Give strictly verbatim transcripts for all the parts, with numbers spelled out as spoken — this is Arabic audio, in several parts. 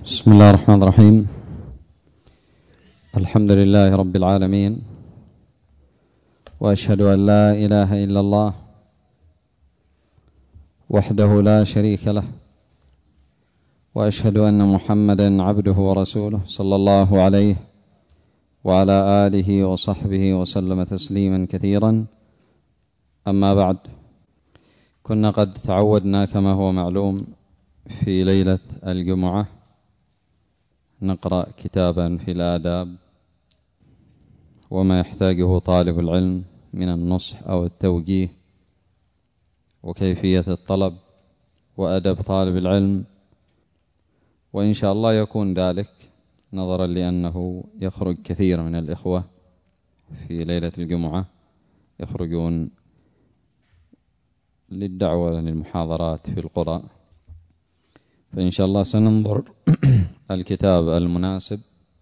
بسم الله الرحمن الرحيم. الحمد لله رب العالمين، وأشهد أن لا إله إلا الله وحده لا شريك له، وأشهد أن محمدا عبده ورسوله صلى الله عليه وعلى آله وصحبه وسلم تسليما كثيرا. أما بعد، كنا قد تعودنا كما هو معلوم في ليلة الجمعة نقرأ كتابا في الآداب وما يحتاجه طالب العلم من النصح أو التوجيه وكيفية الطلب وأدب طالب العلم، وإن شاء الله يكون ذلك نظرا لأنه يخرج كثير من الإخوة في ليلة الجمعة، يخرجون للدعوة للمحاضرات في القرى، فإن شاء الله سننظر الكتاب المناسب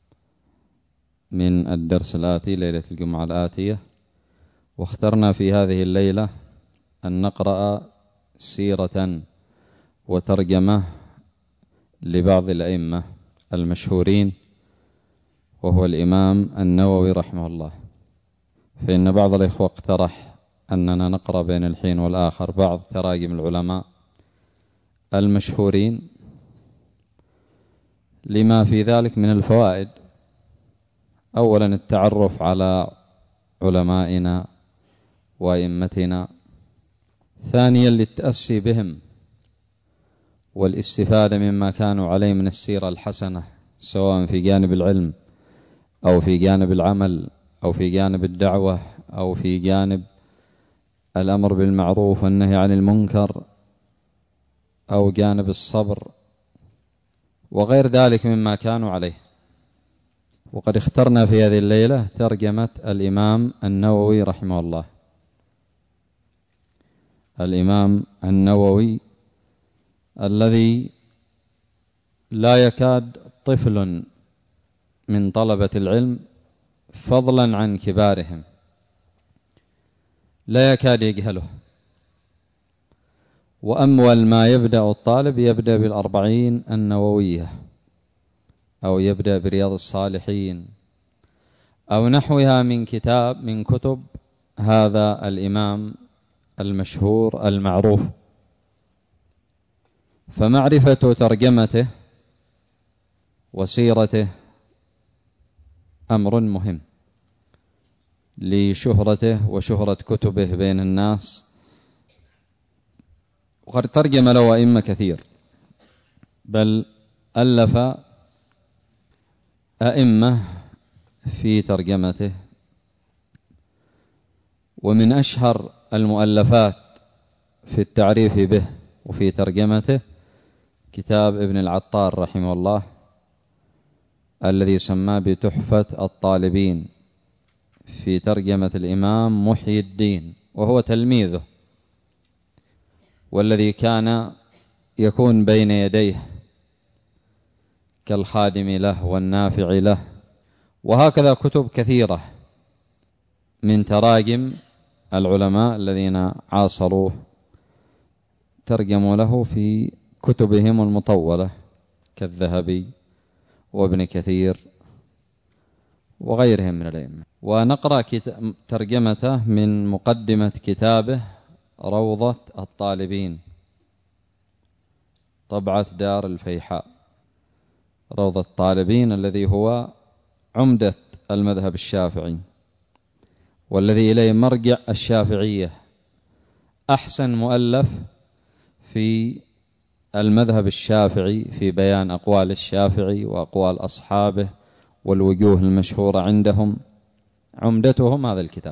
من الدرس الآتي ليلة الجمعة الآتية. واخترنا في هذه الليلة أن نقرأ سيرة وترجمة لبعض الأئمة المشهورين، وهو الإمام النووي رحمه الله. فإن بعض الإخوة اقترح أننا نقرأ بين الحين والآخر بعض تراجم العلماء المشهورين لما في ذلك من الفوائد. أولا التعرف على علمائنا وأئمتنا، ثانيا للتأسي بهم والاستفادة مما كانوا عليه من السيرة الحسنة، سواء في جانب العلم أو في جانب العمل أو في جانب الدعوة أو في جانب الأمر بالمعروف والنهي عن المنكر أو جانب الصبر وغير ذلك مما كانوا عليه. وقد اخترنا في هذه الليلة ترجمة الإمام النووي رحمه الله. الإمام النووي الذي لا يكاد طفل من طلبة العلم فضلا عن كبارهم لا يكاد يجهله، وأمول ما يبدأ الطالب يبدأ بالأربعين النووية أو يبدأ برياض الصالحين أو نحوها من كتاب من كتب هذا الإمام المشهور المعروف. فمعرفة ترجمته وسيرته أمر مهم لشهرته وشهرة كتبه بين الناس، وقد ترجم له أئمة كثير، بل ألف أئمة في ترجمته. ومن أشهر المؤلفات في التعريف به وفي ترجمته كتاب ابن العطار رحمه الله الذي سماه بتحفة الطالبين في ترجمة الإمام محي الدين، وهو تلميذه والذي كان يكون بين يديه كالخادم له والنافع له. وهكذا كتب كثيرة من تراجم العلماء الذين عاصروه ترجموا له في كتبهم المطولة كالذهبي وابن كثير وغيرهم من الأئمة. ونقرأ ترجمته من مقدمة كتابه روضة الطالبين، طبعة دار الفيحاء. روضة الطالبين الذي هو عمدة المذهب الشافعي والذي إليه مرجع الشافعية، أحسن مؤلف في المذهب الشافعي في بيان أقوال الشافعي وأقوال أصحابه والوجوه المشهورة عندهم، عمدتهم هذا الكتاب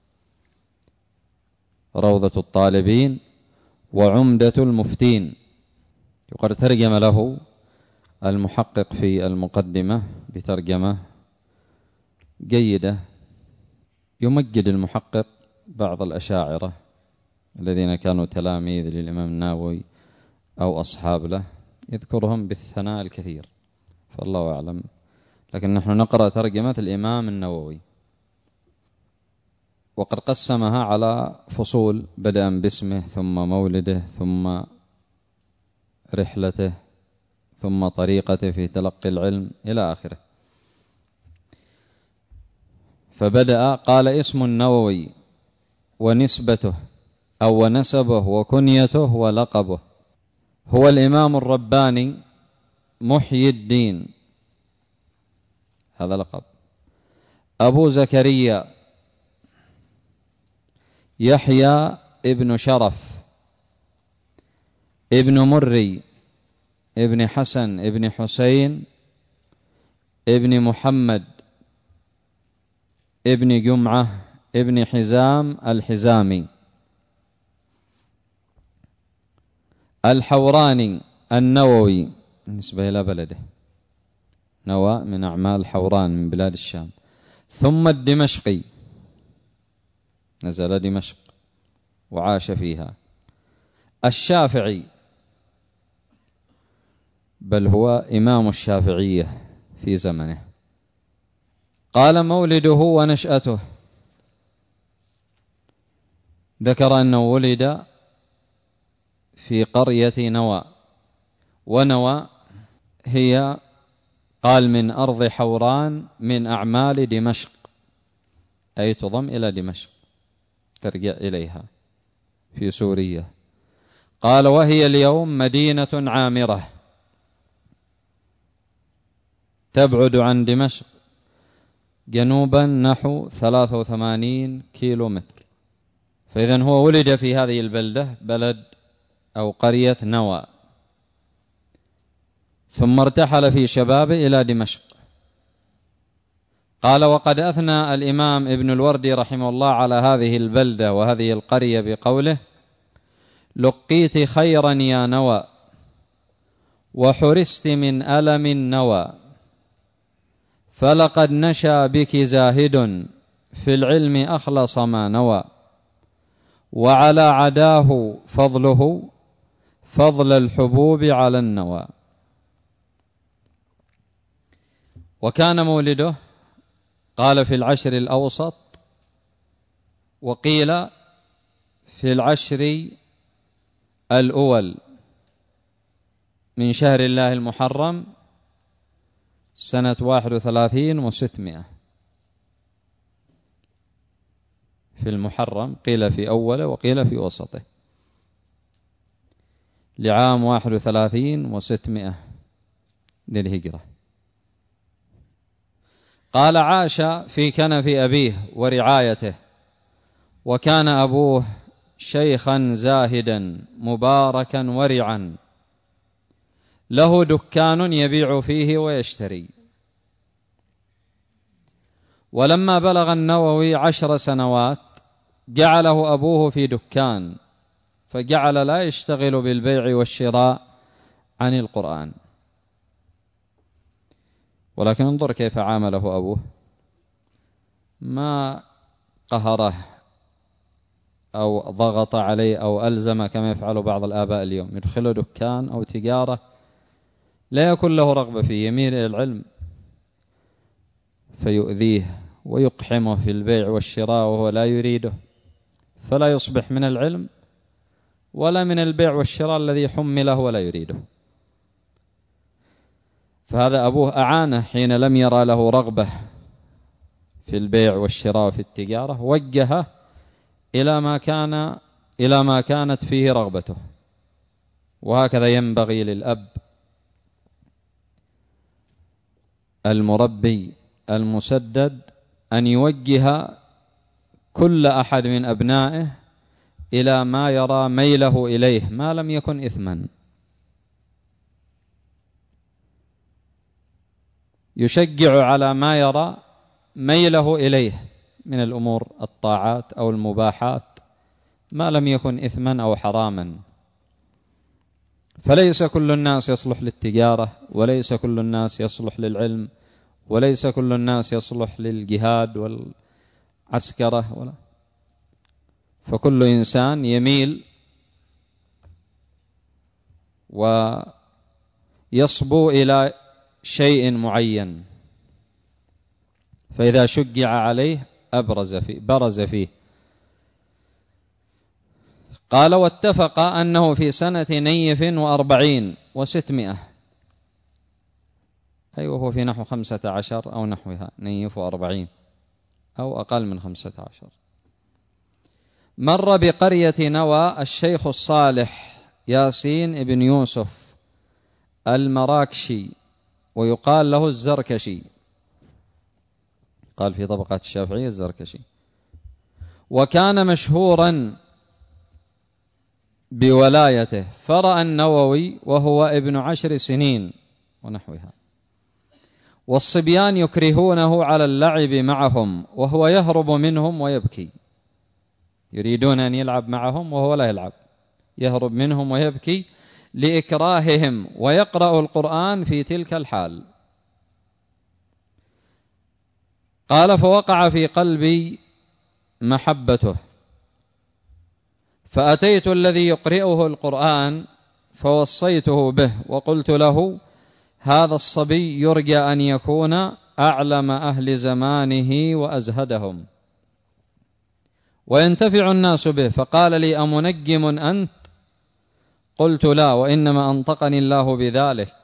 روضة الطالبين وعمدة المفتين. وقد ترجم له المحقق في المقدمة بترجمة جيدة، يمجد المحقق بعض الأشاعرة الذين كانوا تلاميذ للإمام النووي أو أصحاب له، يذكرهم بالثناء الكثير، فالله أعلم. لكن نحن نقرأ ترجمة الإمام النووي، وقد قسمها على فصول بدءا باسمه ثم مولده ثم رحلته ثم طريقته في تلقي العلم إلى آخره. فبدأ قال: اسم النووي ونسبته أو ونسبه وكنيته ولقبه. هو الإمام الرباني محيي الدين، هذا لقب. أبو زكريا يحيى ابن شرف ابن مري ابن حسن ابن حسين ابن محمد ابن جمعة ابن حزام الحزامي الحوراني النووي بالنسبة إلى بلده، نوى من أعمال حوران من بلاد الشام. ثم الدمشقي، نزل دمشق وعاش فيها. الشافعي، بل هو إمام الشافعية في زمنه. قال: مولده ونشأته، ذكر أنه ولد في قرية نوى، ونوى هي قال من أرض حوران من أعمال دمشق، أي تضم إلى دمشق، ترجع إليها في سوريا. قال: وهي اليوم مدينة عامرة تبعد عن دمشق جنوبا نحو ثلاثة وثمانين كيلو متر. فإذن هو ولد في هذه البلدة، بلد أو قرية نوى، ثم ارتحل في شبابه إلى دمشق. قال: وقد أثنى الإمام ابن الوردي رحمه الله على هذه البلدة وهذه القرية بقوله: لقيت خيرا يا نوى وحرست من ألم النوى، فلقد نشا بك زاهد في العلم أخلص ما نوى، وعلى عداه فضله فضل الحبوب على النوى. وكان مولده قال في العشر الأوسط، وقيل في العشر الأول من شهر الله المحرم سنة واحد وثلاثين وستمائة. في المحرم قيل في أوله وقيل في وسطه، لعام واحد وثلاثين وستمائة للهجرة. قال: عاش في كنف أبيه ورعايته، وكان أبوه شيخا زاهدا مباركا ورعا، له دكان يبيع فيه ويشتري. ولما بلغ النووي عشر سنوات جعله أبوه في دكان، فجعل لا يشتغل بالبيع والشراء عن القرآن. ولكن انظر كيف عامله أبوه، ما قهره أو ضغط عليه أو ألزم كما يفعل بعض الآباء اليوم، يدخله دكان أو تجارة لا يكون له رغبة فيه، يميل إلى العلم فيؤذيه ويقحمه في البيع والشراء وهو لا يريده، فلا يصبح من العلم ولا من البيع والشراء الذي حمله ولا يريده. فهذا أبوه أعانه حين لم يرى له رغبة في البيع والشراء وفي التجارة، وجهه إلى ما كان إلى ما كانت فيه رغبته. وهكذا ينبغي للأب المربي المسدد أن يوجه كل أحد من أبنائه إلى ما يرى ميله إليه ما لم يكن إثما. يشجع على ما يرى ميله إليه من الأمور الطاعات أو المباحات ما لم يكن إثما أو حراما. فليس كل الناس يصلح للتجارة، وليس كل الناس يصلح للعلم، وليس كل الناس يصلح للجهاد والعسكرة ولا. فكل إنسان يميل ويصبو إلى شيء معين، فإذا شجع عليه أبرز فيه برز فيه. قال: واتفق أنه في سنة نيف وأربعين وستمائة أي وهو في نحو خمسة عشر أو نحوها نيف وأربعين أو أقل من خمسة عشر. مر بقرية نوى الشيخ الصالح ياسين ابن يوسف المراكشي ويقال له الزركشي، قال في طبقات الشافعية الزركشي، وكان مشهورا بولايته، فرأى النووي وهو ابن عشر سنين ونحوها، والصبيان يكرهونه على اللعب معهم وهو يهرب منهم ويبكي، يريدون أن يلعب معهم وهو لا يلعب، يهرب منهم ويبكي لإكراههم، ويقرأ القرآن في تلك الحال. قال فوقع في قلبي محبته، فأتيت الذي يقرئه القرآن فوصيته به وقلت له هذا الصبي يرجى أن يكون أعلم أهل زمانه وأزهدهم وينتفع الناس به. فقال لي أمنجم أنت؟ قلت لا، وإنما أنطقني الله بذلك.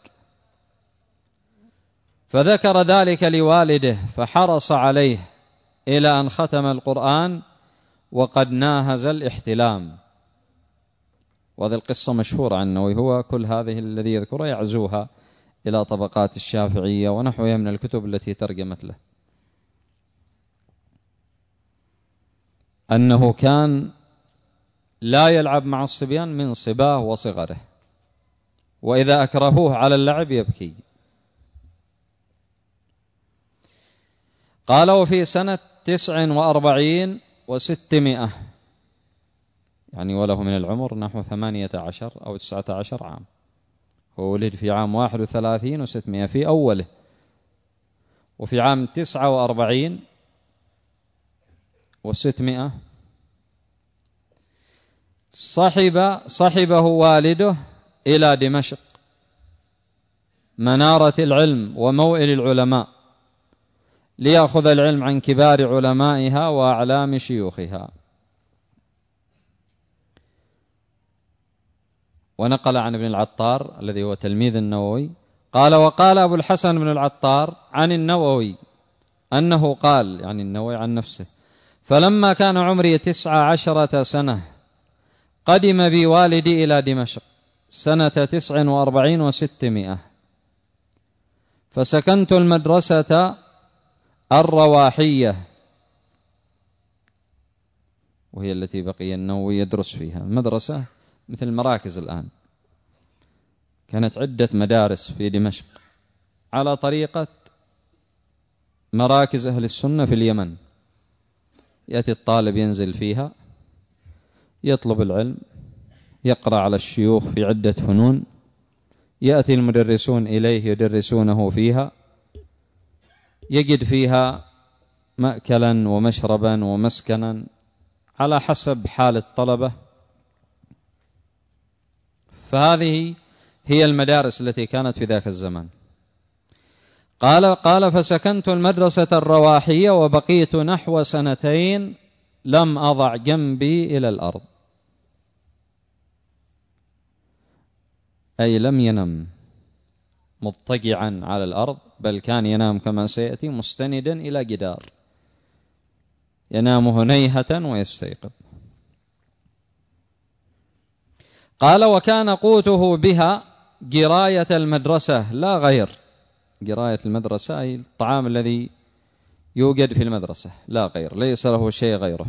فذكر ذلك لوالده فحرص عليه إلى أن ختم القرآن وقد ناهز الاحتلام. وهذه القصة مشهورة عنه، وهو كل هذه الذي يذكرها يعزوها إلى طبقات الشافعية ونحوها من الكتب التي ترجمت له، أنه كان لا يلعب مع الصبيان من صباه وصغره، وإذا أكرهوه على اللعب يبكي. قال وفي سنة تسع وأربعين وستمائة، يعني وله من العمر نحو ثمانية عشر أو تسعة عشر عام، هو ولد في عام واحد وثلاثين وستمائة في أوله، وفي عام تسعة وأربعين وستمائة صحب صحبه والده إلى دمشق منارة العلم وموئل العلماء ليأخذ العلم عن كبار علمائها وأعلام شيوخها. ونقل عن ابن العطار الذي هو تلميذ النووي قال وقال أبو الحسن بن العطار عن النووي أنه قال، يعني النووي عن نفسه، فلما كان عمري تسع عشرة سنة قدم بي والدي إلى دمشق سنة تسع وأربعين وستمائة، فسكنت المدرسة الرواحية، وهي التي بقي النووي يدرس فيها، المدرسة مثل المراكز الآن، كانت عدة مدارس في دمشق على طريقة مراكز أهل السنة في اليمن، يأتي الطالب ينزل فيها يطلب العلم، يقرأ على الشيوخ في عدة فنون، يأتي المدرسون إليه يدرسونه فيها، يجد فيها مأكلا ومشربا ومسكنا على حسب حال الطلبة. فهذه هي المدارس التي كانت في ذاك الزمان. قال قال فسكنت المدرسة الرواحية وبقيت نحو سنتين لم أضع جنبي إلى الأرض، أي لم ينم مضطجعا على الأرض، بل كان ينام كما سيأتي مستندا إلى جدار، ينام هنيهة ويستيقظ. قال وكان قوته بها جراية المدرسة لا غير، جراية المدرسة أي الطعام الذي يوجد في المدرسة لا غير، ليس له شيء غيره،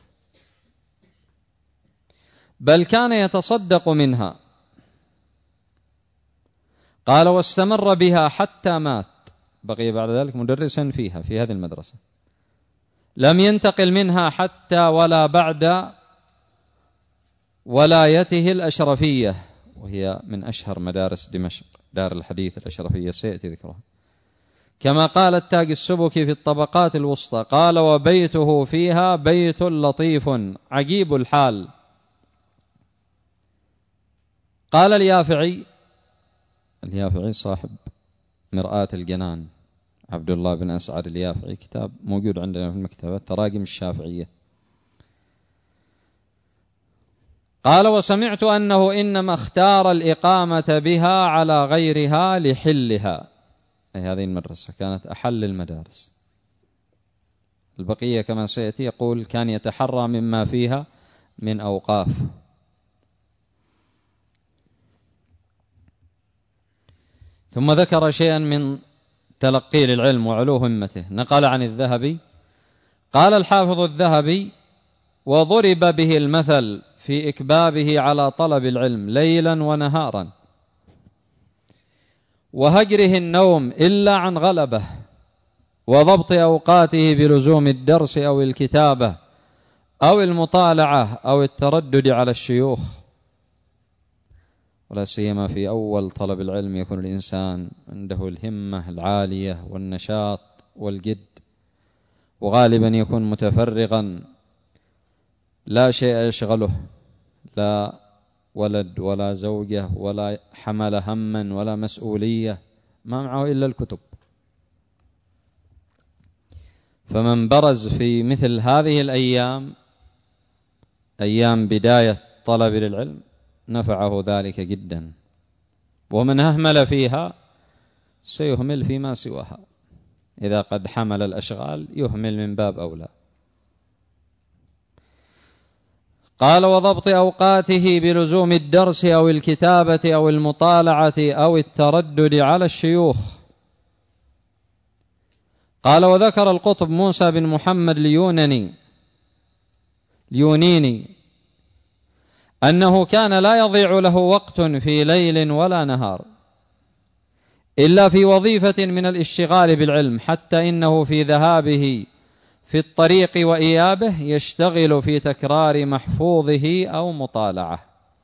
بل كان يتصدق منها. قال واستمر بها حتى مات، بقي بعد ذلك مدرسا فيها في هذه المدرسة، لم ينتقل منها حتى ولا بعد ولايته الأشرفية، وهي من أشهر مدارس دمشق، دار الحديث الأشرفية سيأتي ذكرها، كما قال التاج السبكي في الطبقات الوسطى قال وبيته فيها بيت لطيف عجيب الحال. قال اليافعي، اليافعي صاحب مرآة الجنان، عبد الله بن أسعد اليافعي، كتاب موجود عندنا في المكتبة تراجم الشافعية، قال وسمعت أنه إنما اختار الإقامة بها على غيرها لحلها، أي هذه المدرسة كانت أحل المدارس. البقية كما سيأتي يقول كان يتحرى مما فيها من أوقاف. ثم ذكر شيئا من تلقي للعلم وعلو همته. نقل عن الذهبي قال الحافظ الذهبي: وضرب به المثل في إكبابه على طلب العلم ليلا ونهارا، وهجره النوم إلا عن غلبه، وضبط أوقاته بلزوم الدرس أو الكتابة أو المطالعة أو التردد على الشيوخ. ولا سيما في أول طلب العلم يكون الإنسان عنده الهمة العالية والنشاط والجد، وغالبا يكون متفرغا لا شيء يشغله، لا ولد ولا زوجة ولا حمل هما ولا مسؤولية، ما معه إلا الكتب. فمن برز في مثل هذه الأيام، أيام بداية طلب للعلم، نفعه ذلك جدا. ومن أهمل فيها سيهمل فيما سواها، إذا قد حمل الأشغال يهمل من باب أولى. قال: وضبط أوقاته بلزوم الدرس أو الكتابة أو المطالعة أو التردد على الشيوخ. قال: وذكر القطب موسى بن محمد اليوناني اليونيني أنه كان لا يضيع له وقت في ليل ولا نهار إلا في وظيفة من الاشتغال بالعلم، حتى إنه في ذهابه في الطريق وإيابه يشتغل في تكرار محفوظه أو مطالعة.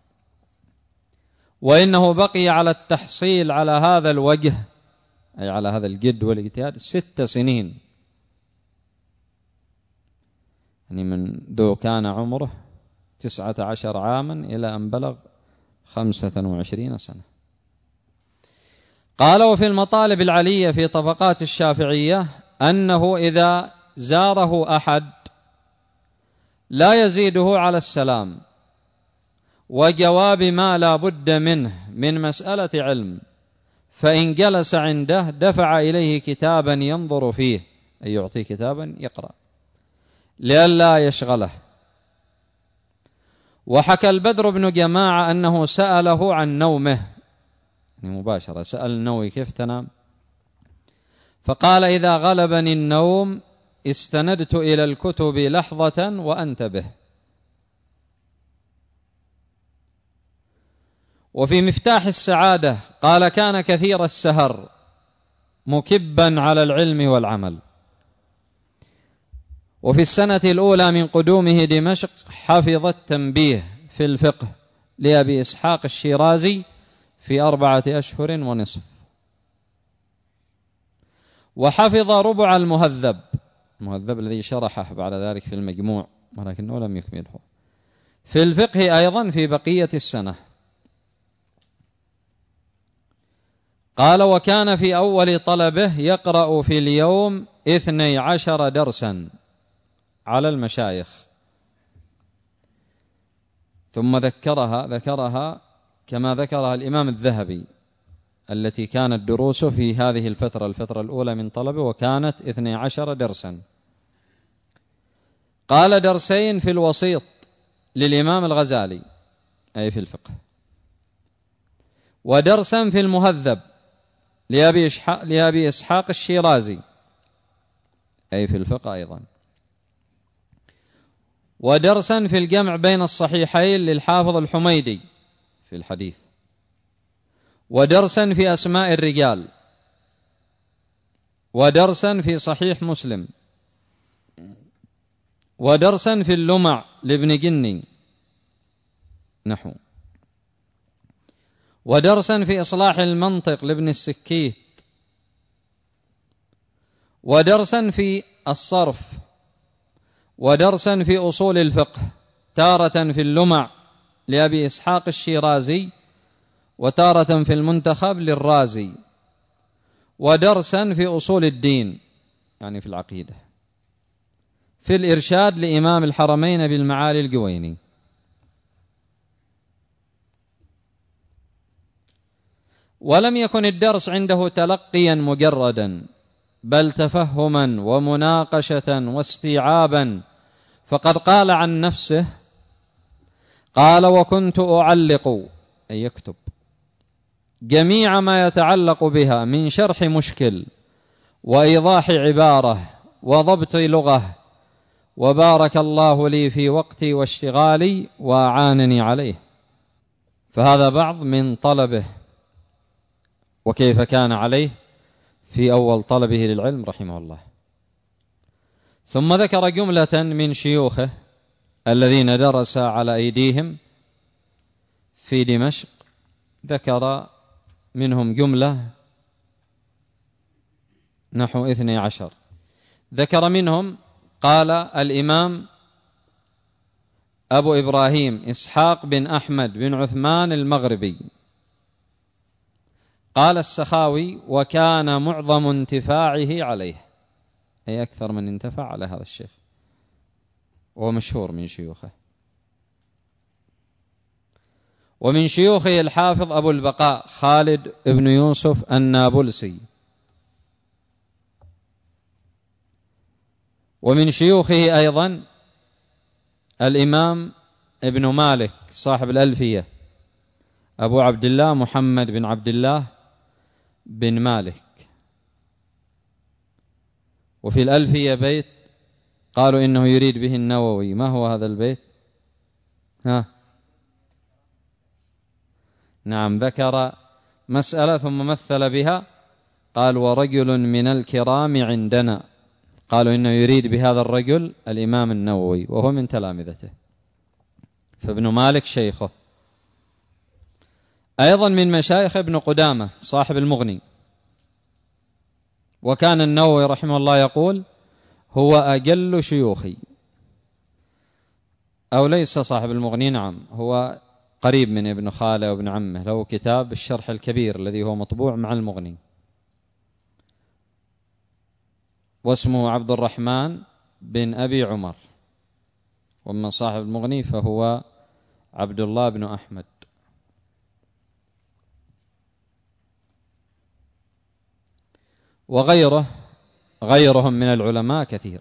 وإنه بقي على التحصيل على هذا الوجه، أي على هذا الجد والاجتهاد، ست سنين، يعني منذ كان عمره تسعة عشر عاما إلى أن بلغ خمسة وعشرين سنة. قال: وفي المطالب العلية في طبقات الشافعية أنه إذا زاره أحد لا يزيده على السلام وجواب ما لا بد منه من مسألة علم، فإن جلس عنده دفع إليه كتابا ينظر فيه، أي يعطيه كتابا يقرأ لئلا يشغله. وحكى البدر بن جماعة أنه سأله عن نومه، يعني مباشرة سأل النووي كيف تنام؟ فقال: إذا غلبني النوم استندت إلى الكتب لحظة وأنتبه. وفي مفتاح السعادة قال: كان كثير السهر مكبا على العلم والعمل. وفي السنة الأولى من قدومه دمشق حفظ التنبيه في الفقه لأبي إسحاق الشيرازي في أربعة أشهر ونصف. وحفظ ربع المهذب، المهذب الذي شرحه بعد ذلك في المجموع ولكنه لم يكمله، في الفقه أيضا في بقية السنة. قال: وكان في أول طلبه يقرأ في اليوم اثني عشر درسا على المشايخ. ثم ذكرها ذكرها كما ذكرها الإمام الذهبي، التي كانت دروسه في هذه الفترة الفترة الأولى من طلبه، وكانت اثني عشر درسا. قال: درسين في الوسيط للإمام الغزالي أي في الفقه، ودرسا في المهذب لأبي, لأبي إسحاق الشيرازي أي في الفقه أيضا، ودرسا في الجمع بين الصحيحين للحافظ الحميدي في الحديث، ودرسا في أسماء الرجال، ودرسا في صحيح مسلم، ودرسا في اللمع لابن جني نحو، ودرسا في إصلاح المنطق لابن السكيت، ودرسا في الصرف، ودرسا في أصول الفقه، تارة في اللمع لأبي إسحاق الشيرازي، وتارة في المنتخب للرازي، ودرسا في أصول الدين يعني في العقيدة، في الإرشاد لإمام الحرمين بالمعالي الجويني. ولم يكن الدرس عنده تلقيا مجردا، بل تفهما ومناقشة واستيعابا. فقد قال عن نفسه، قال: وكنت أعلق، أي يكتب، جميع ما يتعلق بها من شرح مشكل وإيضاح عبارة وضبط لغة، وبارك الله لي في وقتي واشتغالي وأعانني عليه. فهذا بعض من طلبه وكيف كان عليه في أول طلبه للعلم رحمه الله. ثم ذكر جملة من شيوخه الذين درس على أيديهم في دمشق، ذكر منهم جملة نحو اثني عشر. ذكر منهم قال الإمام أبو إبراهيم إسحاق بن أحمد بن عثمان المغربي، قال السخاوي: وكان معظم انتفاعه عليه، أي أكثر من انتفع على هذا الشيخ، وهو مشهور من شيوخه. ومن شيوخه الحافظ أبو البقاء خالد بن يوسف النابلسي. ومن شيوخه أيضا الإمام ابن مالك صاحب الألفية، أبو عبد الله محمد بن عبد الله بن مالك. وفي الألفية بيت قالوا إنه يريد به النووي. ما هو هذا البيت؟ ها نعم، ذكر مسألة ثم مثل بها، قال: ورجل من الكرام عندنا. قالوا إنه يريد بهذا الرجل الإمام النووي، وهو من تلامذته، فابن مالك شيخه. أيضا من مشايخ ابن قدامة صاحب المغني. وكان النووي رحمه الله يقول: هو أجل شيوخي، أو ليس صاحب المغني، نعم، هو قريب من ابن خاله وابن عمه، له كتاب الشرح الكبير الذي هو مطبوع مع المغني، واسمه عبد الرحمن بن أبي عمر. ومن صاحب المغني فهو عبد الله بن أحمد. وغيره غيرهم من العلماء كثير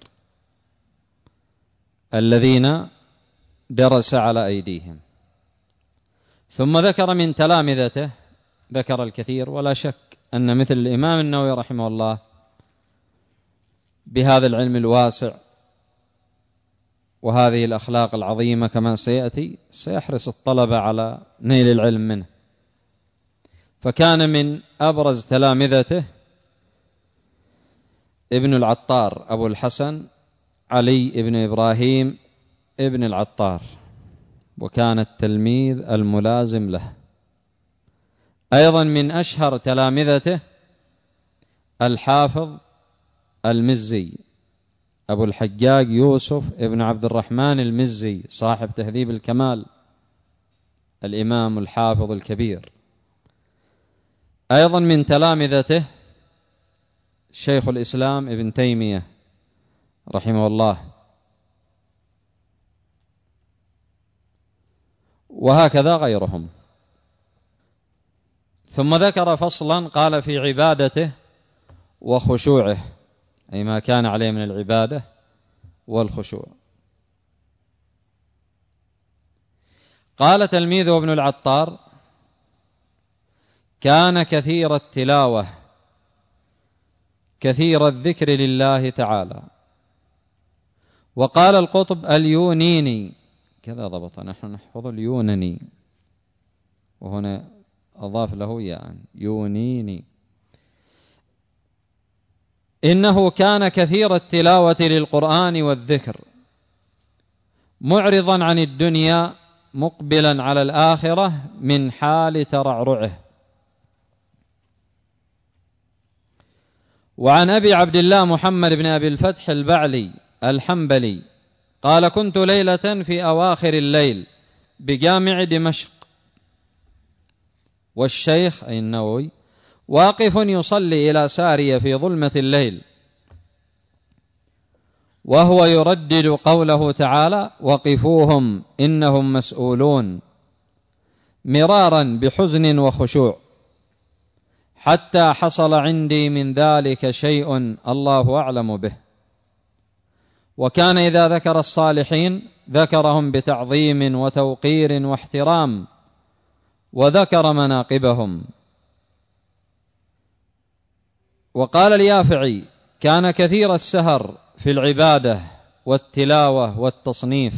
الذين درس على أيديهم. ثم ذكر من تلامذته، ذكر الكثير، ولا شك أن مثل الإمام النووي رحمه الله بهذا العلم الواسع وهذه الأخلاق العظيمة كما سيأتي سيحرص الطلبة على نيل العلم منه. فكان من أبرز تلامذته ابن العطار أبو الحسن علي ابن إبراهيم ابن العطار، وكان التلميذ الملازم له. أيضا من أشهر تلامذته الحافظ المزي أبو الحجاج يوسف ابن عبد الرحمن المزي صاحب تهذيب الكمال، الإمام الحافظ الكبير. أيضا من تلامذته شيخ الإسلام ابن تيمية رحمه الله. وهكذا غيرهم. ثم ذكر فصلا قال: في عبادته وخشوعه، أي ما كان عليه من العبادة والخشوع. قال تلميذه ابن العطار: كان كثير التلاوة كثير الذكر لله تعالى. وقال القطب اليونيني، كذا ضبط، نحن نحفظ اليونني، وهنا أضاف له يعني يونيني: إنه كان كثير التلاوة للقرآن والذكر، معرضا عن الدنيا مقبلا على الآخرة من حال ترعرعه. وعن أبي عبد الله محمد بن أبي الفتح البعلي الحنبلي قال: كنت ليلة في أواخر الليل بجامع دمشق، والشيخ أي النووي واقف يصلي إلى سارية في ظلمة الليل، وهو يردد قوله تعالى: وقفوهم إنهم مسؤولون، مرارا بحزن وخشوع. حتى حصل عندي من ذلك شيء الله أعلم به. وكان إذا ذكر الصالحين ذكرهم بتعظيم وتوقير واحترام، وذكر مناقبهم. وقال اليافعي: كان كثير السهر في العبادة والتلاوة والتصنيف.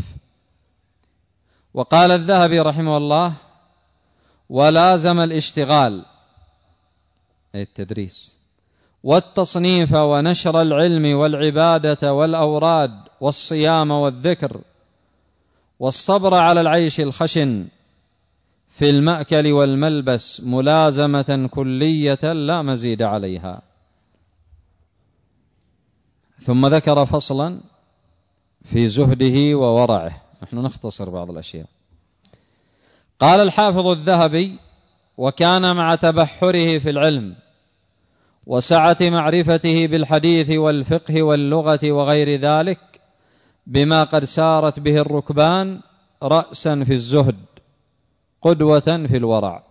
وقال الذهبي رحمه الله: ولازم الاشتغال أي التدريس والتصنيف ونشر العلم والعبادة والأوراد والصيام والذكر والصبر على العيش الخشن في المأكل والملبس ملازمة كلية لا مزيد عليها. ثم ذكر فصلا في زهده وورعه. نحن نختصر بعض الأشياء. قال الحافظ الذهبي: وكان مع تبحره في العلم وسعة معرفته بالحديث والفقه واللغة وغير ذلك بما قد سارت به الركبان رأسا في الزهد قدوة في الورع.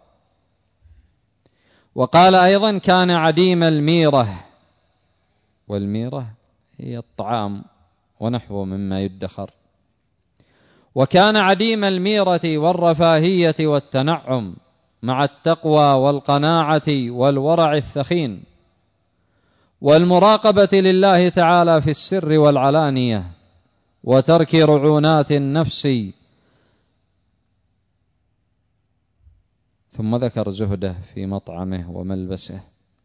وقال أيضا: كان عديم الميرة، والميرة هي الطعام ونحوه مما يدخر. وكان عديم الميرة والرفاهية والتنعم مع التقوى والقناعة والورع الثخين والمراقبة لله تعالى في السر والعلانية وترك رعونات النفس. ثم ذكر زهده في مطعمه وملبسه،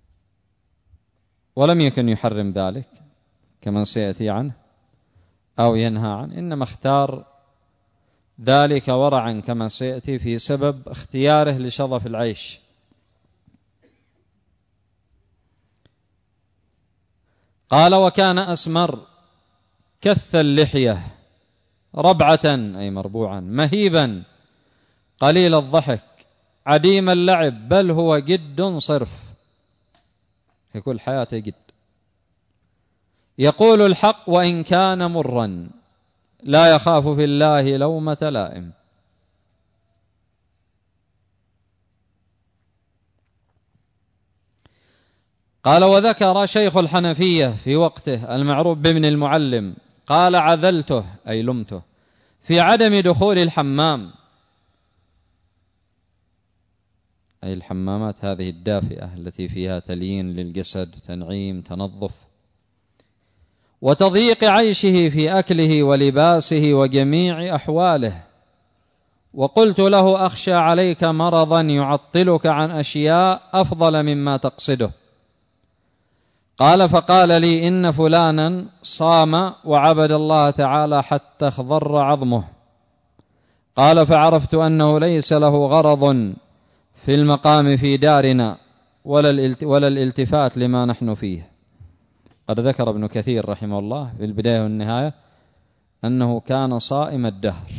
ولم يكن يحرم ذلك كما سيأتي عنه أو ينهى عنه، إنما اختار ذلك ورعا كما سيأتي في سبب اختياره لشظف العيش. قال: وكان أسمر كث اللحية ربعة أي مربوعا مهيبا قليل الضحك عديم اللعب، بل هو جد صرف، يقول حياته جد، يقول الحق وإن كان مرا، لا يخاف في الله لومة لائم. قال: وذكر شيخ الحنفية في وقته المعروف بابن المعلم قال: عذلته أي لمته في عدم دخول الحمام، أي الحمامات هذه الدافئة التي فيها تليين للجسد، تنعيم، تنظف، وتضييق عيشه في أكله ولباسه وجميع أحواله. وقلت له: أخشى عليك مرضا يعطلك عن أشياء أفضل مما تقصده. قال: فقال لي: إن فلانا صام وعبد الله تعالى حتى اخضر عظمه. قال: فعرفت أنه ليس له غرض في المقام في دارنا ولا الالتفات لما نحن فيه. قد ذكر ابن كثير رحمه الله في البداية والنهاية أنه كان صائم الدهر،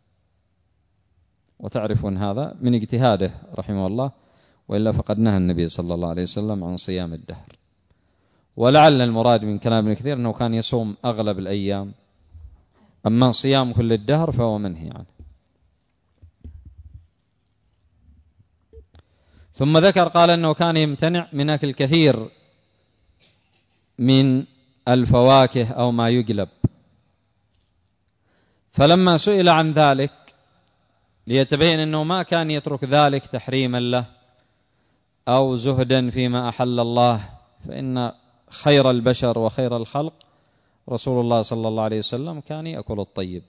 وتعرفون هذا من اجتهاده رحمه الله، وإلا فقد نهى النبي صلى الله عليه وسلم عن صيام الدهر. ولعل المراد من كلام ابن كثير أنه كان يصوم أغلب الأيام، أما صيام كل الدهر فهو منهي عنه. ثم ذكر قال أنه كان يمتنع من أكل كثير من الفواكه أو ما يقلب. فلما سئل عن ذلك ليتبين أنه ما كان يترك ذلك تحريما له أو زهدا فيما أحل الله، فإن خير البشر وخير الخلق رسول الله صلى الله عليه وسلم كان يأكل الطيب،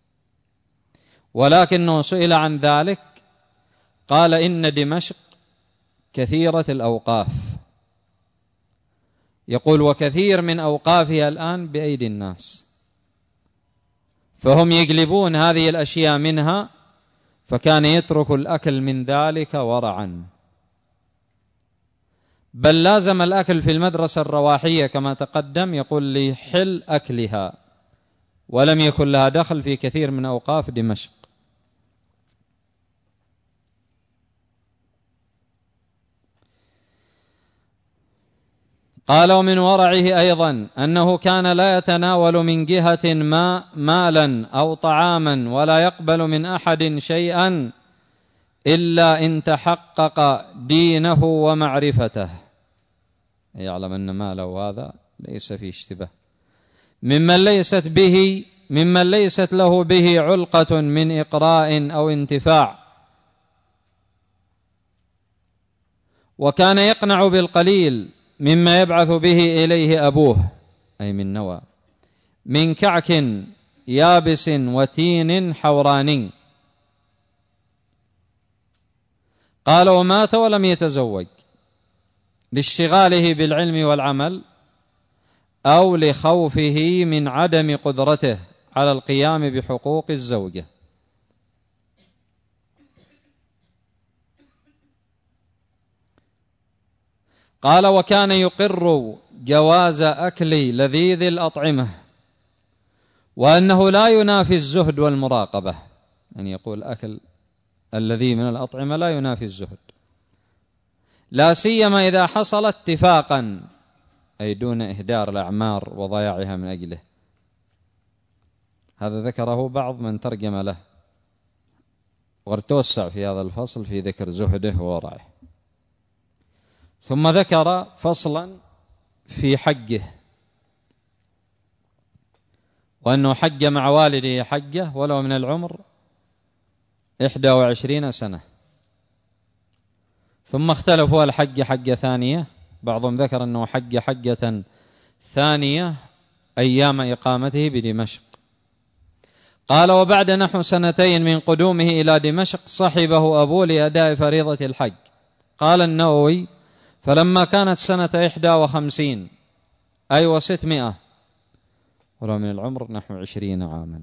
ولكنه سئل عن ذلك قال: إن دمشق كثيرة الأوقاف، يقول: وكثير من أوقافها الآن بأيدي الناس، فهم يقلبون هذه الأشياء منها، فكان يترك الأكل من ذلك ورعا، بل لازم الأكل في المدرسة الرواحية كما تقدم، يقول لي حل أكلها، ولم يكن لها دخل في كثير من أوقاف دمشق. قال: ومن ورعه أيضا أنه كان لا يتناول من جهة ما مالا أو طعاما، ولا يقبل من أحد شيئا إلا إن تحقق دينه ومعرفته، يعلم أن ماله هذا ليس فيه اشتباه، ممن ليست به ممن ليست له به علقة من إقراء أو انتفاع، وكان يقنع بالقليل مما يبعث به إليه أبوه أي من نوى، من كعك يابس وتين حوراني. قال ومات ولم يتزوج لاشتغاله بالعلم والعمل أو لخوفه من عدم قدرته على القيام بحقوق الزوجة. قال وكان يقر جواز أكل لذيذ الأطعمة، وأنه لا ينافي الزهد والمراقبة، يعني يقول أكل الذي من الأطعمة لا ينافي الزهد، لا سيما إذا حصل اتفاقا أي دون إهدار الأعمار وضياعها من أجله. هذا ذكره بعض من ترجم له، وارتوسع في هذا الفصل في ذكر زهده وورعه. ثم ذكر فصلا في حجه، وأنه حج مع والده حجه ولو من العمر إحدى وعشرين سنة. ثم اختلفوا الحج حجة ثانية، بعضهم ذكر أنه حج حجة ثانية أيام إقامته بدمشق. قال وبعد نحو سنتين من قدومه إلى دمشق صحبه أبوه لأداء فريضة الحج. قال النووي فلما كانت سنة إحدى وخمسين أي وستمائة ولو من العمر نحو عشرين عاما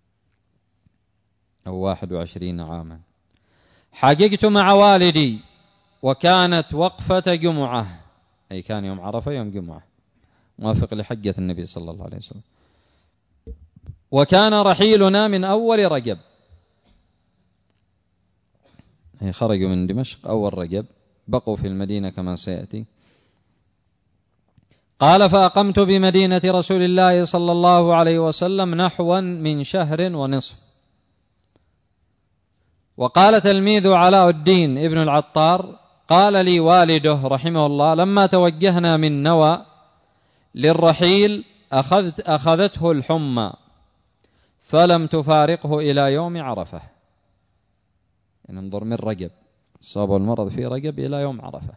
أو واحد وعشرين عاما حججت مع والدي، وكانت وقفة جمعة أي كان يوم عرفة يوم جمعة موافق لحجة النبي صلى الله عليه وسلم، وكان رحيلنا من أول رجب أي خرجوا من دمشق أول رجب، بقوا في المدينة كما سيأتي. قال فأقمت بمدينة رسول الله صلى الله عليه وسلم نحوا من شهر ونصف. وقال تلميذ علاء الدين ابن العطار قال لي والده رحمه الله لما توجهنا من نوى للرحيل أخذت أخذته الحمى فلم تفارقه إلى يوم عرفة، يعني انظر من رجب صاب المرض في رجب إلى يوم عرفة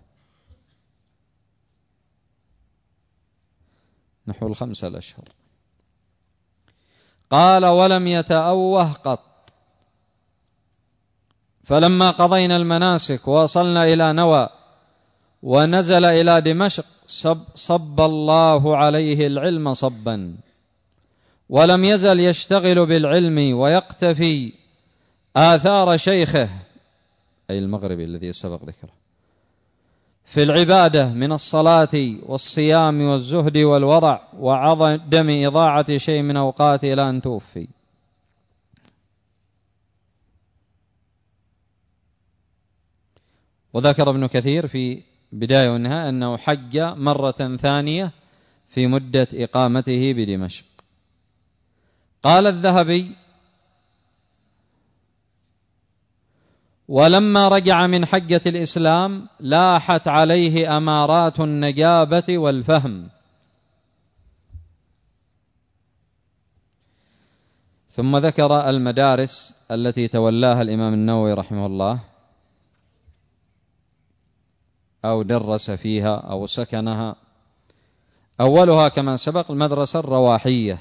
نحو الخمسة الأشهر. قال ولم يتأوه قط، فلما قضينا المناسك ووصلنا إلى نوى ونزل إلى دمشق صب, صب الله عليه العلم صبا، ولم يزل يشتغل بالعلم ويقتفي آثار شيخه أي المغربي الذي سبق ذكره في العبادة من الصلاة والصيام والزهد والورع وعدم إضاعة شيء من أوقاته إلى أن توفي. وذكر ابن كثير في بداية والنهاية أنه حج مرة ثانية في مدة إقامته بدمشق. قال الذهبي ولما رجع من حجة الإسلام لاحت عليه أمارات النجابة والفهم. ثم ذكر المدارس التي تولاها الإمام النووي رحمه الله أو درس فيها أو سكنها. أولها كما سبق المدرسة الرواحية،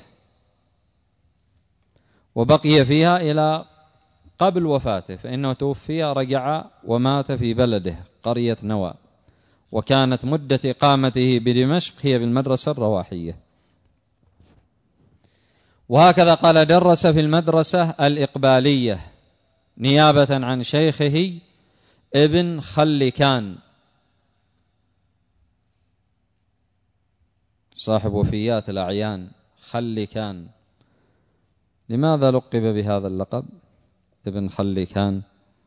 وبقي فيها إلى قبل وفاته، فإنه توفي رجع ومات في بلده قرية نوى، وكانت مدة إقامته بدمشق هي بالمدرسة الرواحية. وهكذا قال درس في المدرسة الإقبالية نيابة عن شيخه ابن خلكان صاحب وفيات الأعيان خلكان. لماذا لقب بهذا اللقب ابن خلكان؟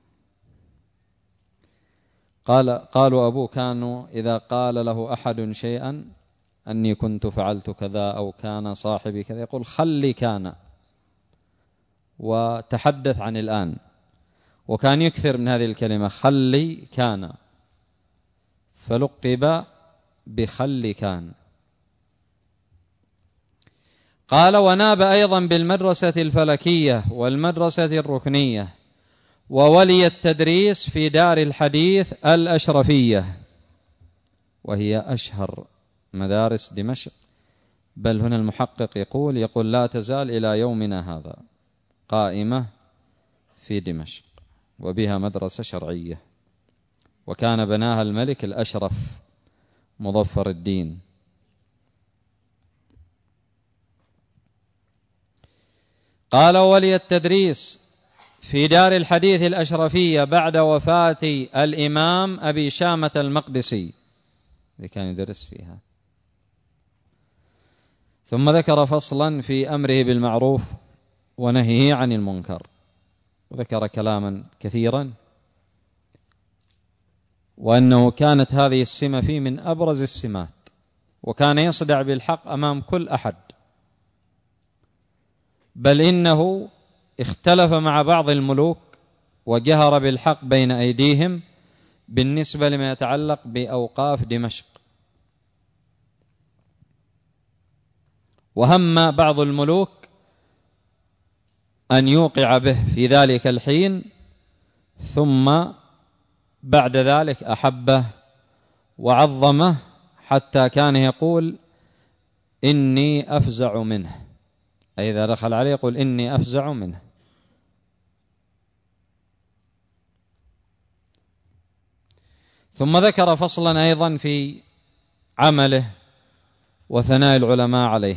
قال قالوا أبوه كانوا إذا قال له أحد شيئا أني كنت فعلت كذا أو كان صاحبي كذا يقول خلي كان، وتحدث عن الآن. وكان يكثر من هذه الكلمة خلي كان، فلقب بخل كان. قال: وناب أيضا بالمدرسة الفلكية والمدرسة الركنية، وولي التدريس في دار الحديث الأشرفية، وهي أشهر مدارس دمشق، بل هنا المحقق يقول يقول لا تزال إلى يومنا هذا قائمة في دمشق، وبها مدرسة شرعية، وكان بناها الملك الأشرف مظفر الدين. قال: ولي التدريس في دار الحديث الأشرفية بعد وفاة الإمام أبي شامة المقدسي اللي كان يدرس فيها. ثم ذكر فصلا في أمره بالمعروف ونهيه عن المنكر، وذكر كلاما كثيرا، وأنه كانت هذه السمة فيه من أبرز السمات، وكان يصدع بالحق أمام كل أحد، بل إنه اختلف مع بعض الملوك وجهر بالحق بين أيديهم بالنسبة لما يتعلق بأوقاف دمشق. وهم بعض الملوك أن يوقع به في ذلك الحين، ثم بعد ذلك أحبه وعظمه، حتى كان يقول إني أفزع منه، أي إذا دخل عليه يقول إني أفزع منه. ثم ذكر فصلا أيضا في عمله وثناء العلماء عليه،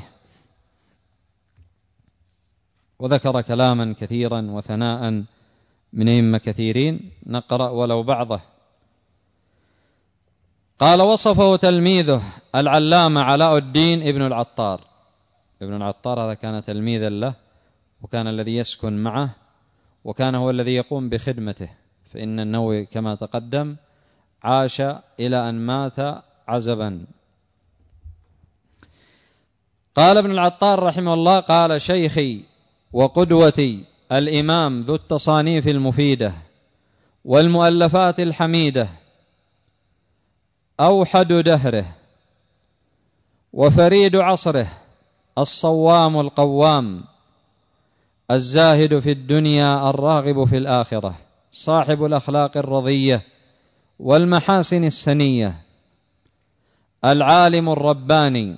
وذكر كلاما كثيرا وثناء من أئمة كثيرين، نقرأ ولو بعضه. قال: وصفه تلميذه العلامة علاء الدين ابن العطار. ابن العطار هذا كان تلميذا له، وكان الذي يسكن معه، وكان هو الذي يقوم بخدمته، فإن النووي كما تقدم عاش إلى أن مات عزبا. قال ابن العطار رحمه الله: قال شيخي وقدوتي الإمام ذو التصانيف المفيدة والمؤلفات الحميدة، أوحد دهره وفريد عصره، الصوام القوام، الزاهد في الدنيا الراغب في الآخرة، صاحب الأخلاق الرضية والمحاسن السنية، العالم الرباني،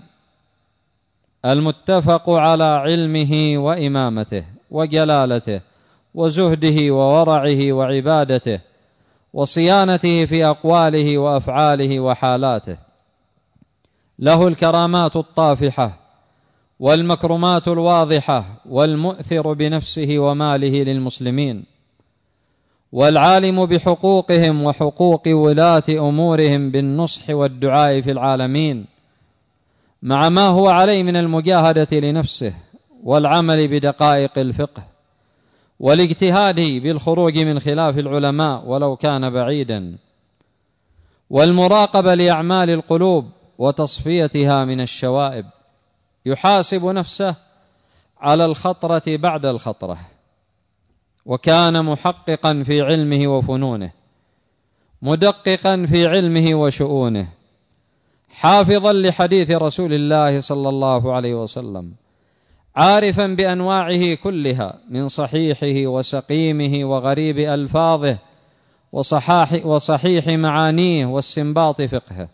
المتفق على علمه وإمامته وجلالته وزهده وورعه وعبادته وصيانته في أقواله وأفعاله وحالاته، له الكرامات الطافحة والمكرمات الواضحة، والمؤثر بنفسه وماله للمسلمين، والعالم بحقوقهم وحقوق ولاة أمورهم بالنصح والدعاء في العالمين، مع ما هو عليه من المجاهدة لنفسه والعمل بدقائق الفقه والاجتهاد بالخروج من خلاف العلماء ولو كان بعيدا، والمراقبة لأعمال القلوب وتصفيتها من الشوائب، يحاسب نفسه على الخطرة بعد الخطرة، وكان محققا في علمه وفنونه، مدققا في علمه وشؤونه، حافظا لحديث رسول الله صلى الله عليه وسلم، عارفا بأنواعه كلها من صحيحه وسقيمه وغريب ألفاظه وصحاح وصحيح معانيه واستنباط فقهه،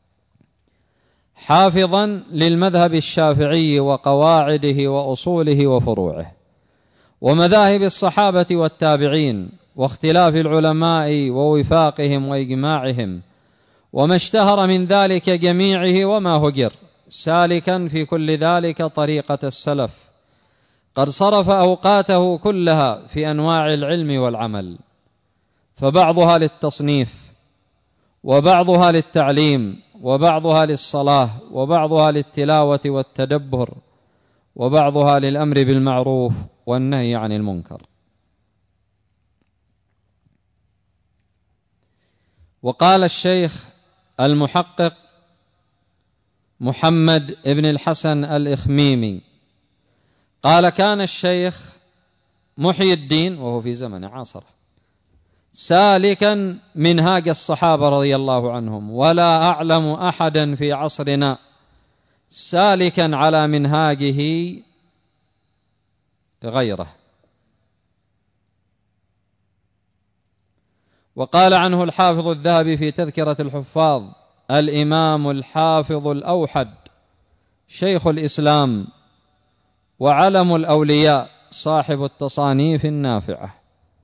حافظا للمذهب الشافعي وقواعده وأصوله وفروعه، ومذاهب الصحابة والتابعين، واختلاف العلماء ووفاقهم وإجماعهم، وما اشتهر من ذلك جميعه وما هجر، سالكا في كل ذلك طريقة السلف، قد صرف أوقاته كلها في أنواع العلم والعمل، فبعضها للتصنيف، وبعضها للتعليم، وبعضها للصلاة، وبعضها للتلاوة والتدبر، وبعضها للأمر بالمعروف والنهي عن المنكر. وقال الشيخ المحقق محمد بن الحسن الإخميمي قال: كان الشيخ محي الدين، وهو في زمن عاصره، سالكا منهاج الصحابة رضي الله عنهم، ولا أعلم أحدا في عصرنا سالكا على منهاجه غيره. وقال عنه الحافظ الذهبي في تذكرة الحفاظ: الإمام الحافظ الأوحد شيخ الإسلام وعلم الأولياء صاحب التصانيف النافعة.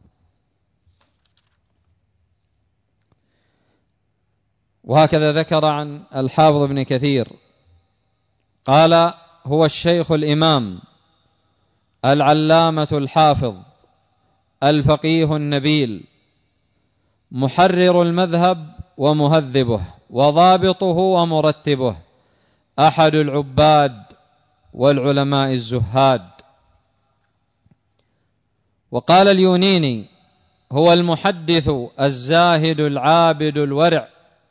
وهكذا ذكر عن الحافظ ابن كثير قال: هو الشيخ الإمام العلامة الحافظ الفقيه النبيل، محرر المذهب ومهذبه، وضابطه ومرتبه، أحد العباد والعلماء الزهاد. وقال اليونيني: هو المحدث الزاهد العابد الورع،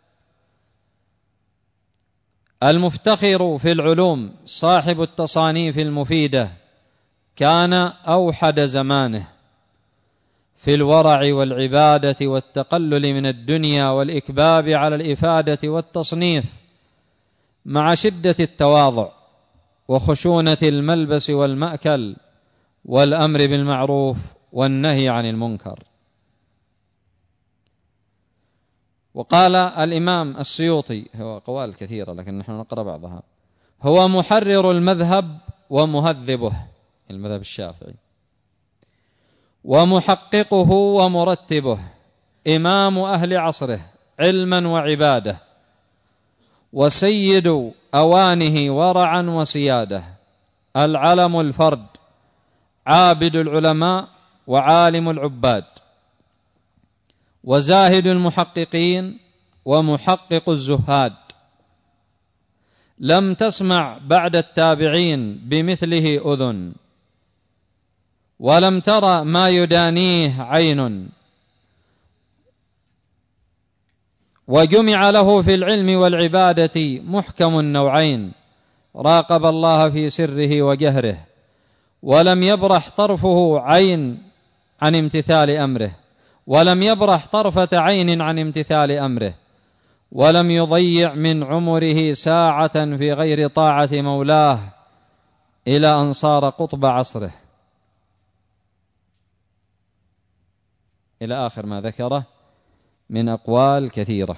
المفتخر في العلوم، صاحب التصانيف المفيدة، كان أوحد زمانه في الورع والعبادة والتقلل من الدنيا والإكباب على الإفادة والتصنيف، مع شدة التواضع وخشونة الملبس والمأكل والأمر بالمعروف والنهي عن المنكر. وقال الإمام السيوطي، هو أقوال كثيرة لكن نحن نقرأ بعضها: هو محرر المذهب ومهذبه، المذهب الشافعي، ومحققه ومرتبه، إمام أهل عصره علما وعبادة، وسيد أوانه ورعا وسيادة، العلم الفرد، عابد العلماء وعالم العباد، وزاهد المحققين ومحقق الزهاد، لم تسمع بعد التابعين بمثله أذن، ولم ترى ما يدانيه عين، وجمع له في العلم والعبادة محكم النوعين، راقب الله في سره وجهره، ولم يبرح طرفه عين عن امتثال أمره، ولم يبرح طرفة عين عن امتثال أمره، ولم يضيع من عمره ساعة في غير طاعة مولاه، إلى أن صار قطب عصره، إلى آخر ما ذكره من أقوال كثيرة.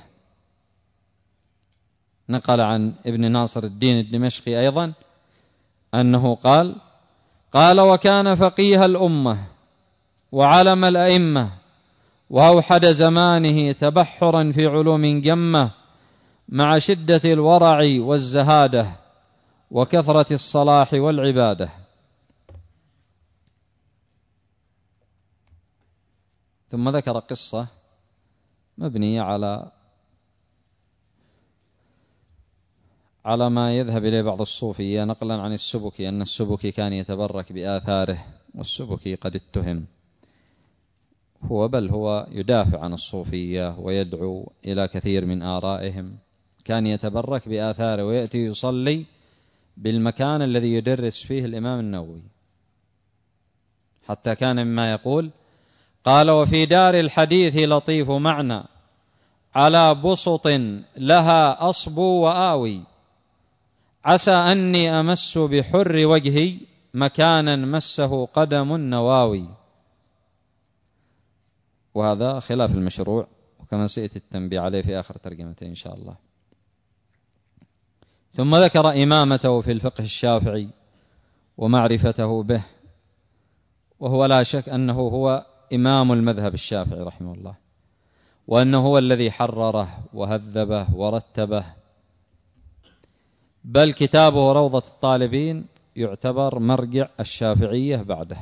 نقل عن ابن ناصر الدين الدمشقي أيضا أنه قال: قال: وكان فقيه الأمة وعلم الأئمة، وأوحد زمانه تبحرا في علوم جمة، مع شدة الورع والزهادة وكثرة الصلاح والعبادة. ثم ذكر قصة مبنية على على ما يذهب إليه بعض الصوفية، نقلا عن السبكي أن السبكي كان يتبرك بآثاره، والسبكي قد اتهم هو، بل هو يدافع عن الصوفية ويدعو إلى كثير من آرائهم. كان يتبرك بآثاره ويأتي يصلي بالمكان الذي يدرس فيه الإمام النووي، حتى كان مما يقول: قال: وفي دار الحديث لطيف معنى، على بسط لها أصبو وآوي، عسى أني أمس بحر وجهي مكانا مسه قدم النواوي. وهذا خلاف المشروع، وكما سيأتي التنبيه عليه في آخر ترجمته إن شاء الله. ثم ذكر إمامته في الفقه الشافعي ومعرفته به، وهو لا شك أنه هو إمام المذهب الشافعي رحمه الله، وأنه هو الذي حرره وهذبه ورتبه، بل كتابه روضة الطالبين يعتبر مرجع الشافعية بعده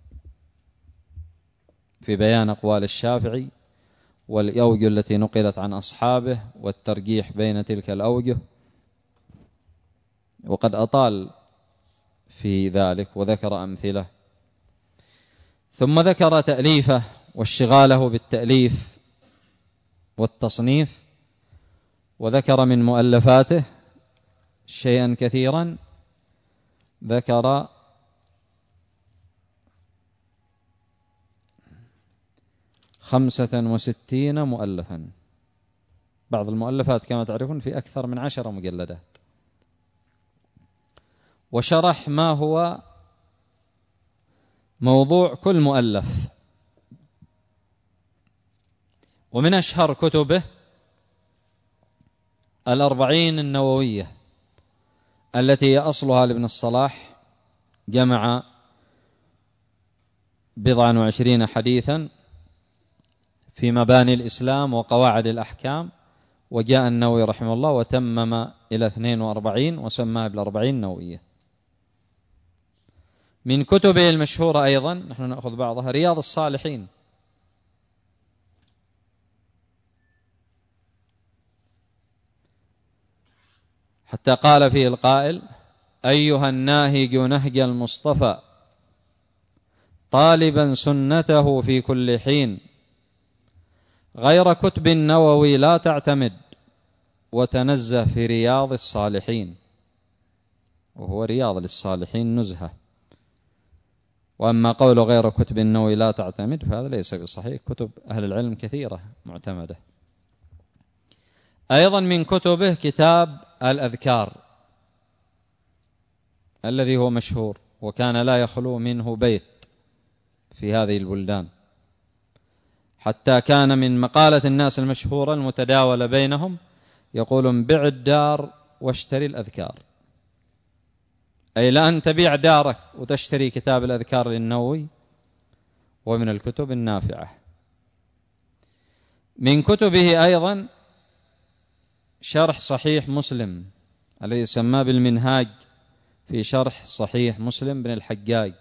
في بيان أقوال الشافعي والأوجه التي نقلت عن أصحابه والترجيح بين تلك الأوجه، وقد أطال في ذلك وذكر أمثلة. ثم ذكر تأليفه واشتغاله بالتأليف والتصنيف، وذكر من مؤلفاته شيئا كثيرا. ذكر خمسة وستين مؤلفا. بعض المؤلفات كما تعرفون في أكثر من عشر مجلدات. وشرح ما هو موضوع كل مؤلف. ومن أشهر كتبه الأربعين النووية التي هي أصلها لابن الصلاح، جمع بضعا وعشرين حديثا في مباني الإسلام وقواعد الأحكام، وجاء النووي رحمه الله وتمم إلى اثنين وأربعين وسماها بالأربعين النووية. من كتبه المشهورة أيضا، نحن نأخذ بعضها، رياض الصالحين. حتى قال فيه القائل: أيها الناهج نهج المصطفى طالبا سنته في كل حين، غير كتب النووي لا تعتمد وتنزه في رياض الصالحين. وهو رياض للصالحين نزهة. وأما قول غير كتب النووي لا تعتمد فهذا ليس بصحيح، كتب أهل العلم كثيرة معتمدة. أيضا من كتبه كتاب الأذكار الذي هو مشهور، وكان لا يخلو منه بيت في هذه البلدان، حتى كان من مقالة الناس المشهورة المتداولة بينهم يقولون: بع الدار واشتري الأذكار، أي لأن تبيع دارك وتشتري كتاب الأذكار للنووي، ومن الكتب النافعة. من كتبه أيضا شرح صحيح مسلم الذي سماه بالمنهاج في شرح صحيح مسلم بن الحجاج.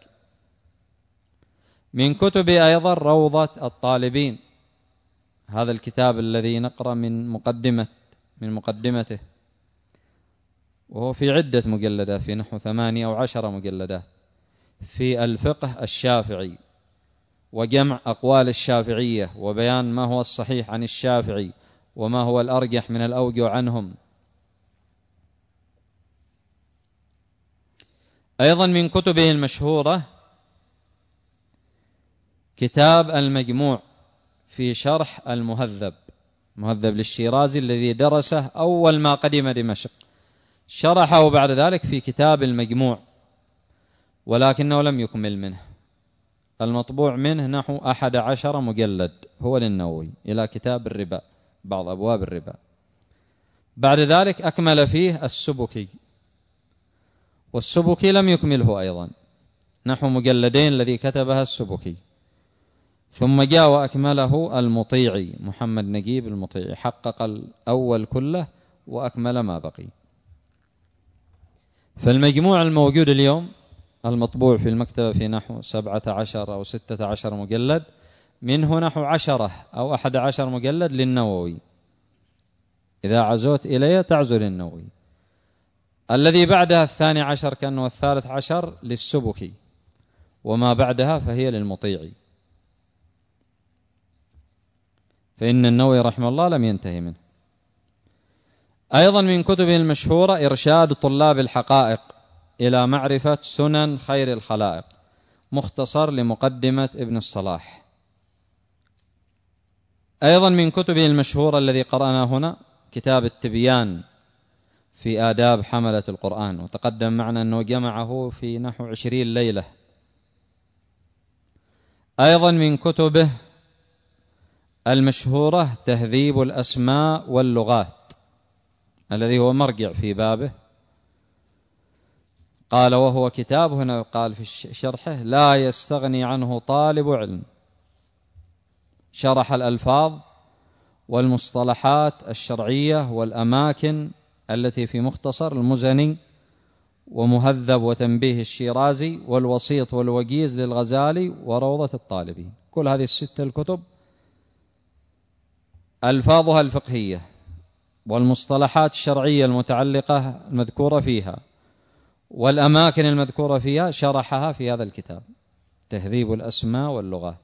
من كتبه أيضا روضة الطالبين، هذا الكتاب الذي نقرأ من مقدمة من مقدمته، وهو في عدة مجلدات، في نحو ثمانية أو عشر مجلدات، في الفقه الشافعي وجمع أقوال الشافعية وبيان ما هو الصحيح عن الشافعي وما هو الأرجح من الأوجه عنهم. أيضا من كتبه المشهورة كتاب المجموع في شرح المهذب، مهذب للشيرازي الذي درسه أول ما قدم دمشق، شرحه بعد ذلك في كتاب المجموع، ولكنه لم يكمل منه. المطبوع منه نحو أحد عشر مجلد هو للنووي، إلى كتاب الربا، بعض أبواب الربا. بعد ذلك أكمل فيه السبكي، والسبكي لم يكمله أيضا، نحو مجلدين الذي كتبها السبكي. ثم جاء وأكمله المطيعي، محمد نجيب المطيعي، حقق الأول كله وأكمل ما بقي. فالمجموع الموجود اليوم المطبوع في المكتبة في نحو سبعة عشر أو ستة عشر مجلد، منه نحو عشرة أو أحد عشر مجلد للنووي، إذا عزوت إليه تعزو للنووي. الذي بعدها الثاني عشر كأنه الثالث عشر للسبكي، وما بعدها فهي للمطيعي، فإن النووي رحمه الله لم ينتهي منه. أيضا من كتبه المشهورة إرشاد طلاب الحقائق إلى معرفة سنن خير الخلائق، مختصر لمقدمة ابن الصلاح. أيضا من كتبه المشهورة الذي قرأنا هنا كتاب التبيان في آداب حملة القرآن، وتقدم معنا أنه جمعه في نحو عشرين ليلة. أيضا من كتبه المشهورة تهذيب الأسماء واللغات الذي هو مرجع في بابه. قال: وهو كتاب، هنا قال في شرحه: لا يستغني عنه طالب علم. شرح الألفاظ والمصطلحات الشرعية والأماكن التي في مختصر المزني ومهذب وتنبيه الشيرازي والوسيط والوجيز للغزالي وروضة الطالبين. كل هذه الستة الكتب ألفاظها الفقهية والمصطلحات الشرعية المتعلقة المذكورة فيها والأماكن المذكورة فيها شرحها في هذا الكتاب تهذيب الأسماء واللغات.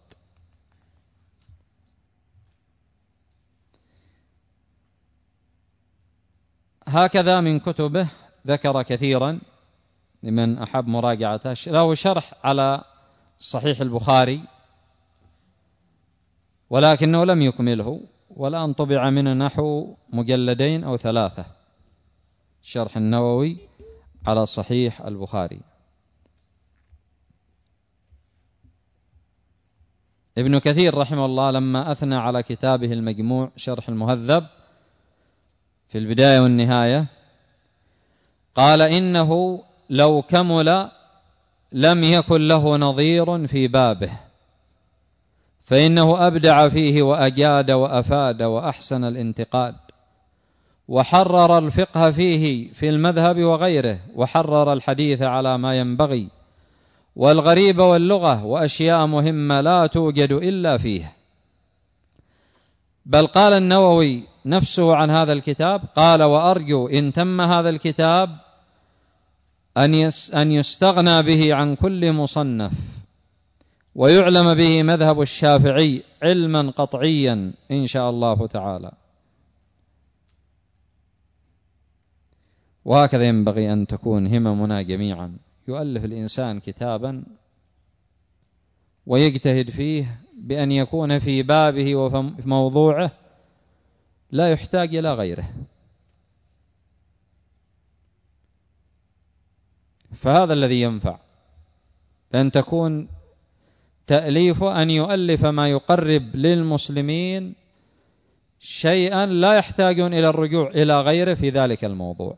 هكذا من كتبه ذكر كثيرا لمن أحب مراجعته. له شرح على صحيح البخاري ولكنه لم يكمله، والآن طبع منه نحو مجلدين أو ثلاثة، شرح النووي على صحيح البخاري. ابن كثير رحمه الله لما أثنى على كتابه المجموع شرح المهذب في البداية والنهاية قال إنه لو كمل لم يكن له نظير في بابه، فإنه أبدع فيه وأجاد وأفاد وأحسن الانتقاد، وحرر الفقه فيه في المذهب وغيره، وحرر الحديث على ما ينبغي، والغريب واللغة وأشياء مهمة لا توجد إلا فيه. بل قال النووي نفسه عن هذا الكتاب، قال: وأرجو إن تم هذا الكتاب أن يستغنى به عن كل مصنف، ويعلم به مذهب الشافعي علما قطعيا إن شاء الله تعالى. وهكذا ينبغي أن تكون هممنا جميعا، يؤلف الإنسان كتابا ويجتهد فيه بأن يكون في بابه وفي موضوعه لا يحتاج إلى غيره. فهذا الذي ينفع، أن تكون تأليفه أن يؤلف ما يقرب للمسلمين شيئا لا يحتاجون إلى الرجوع إلى غيره في ذلك الموضوع،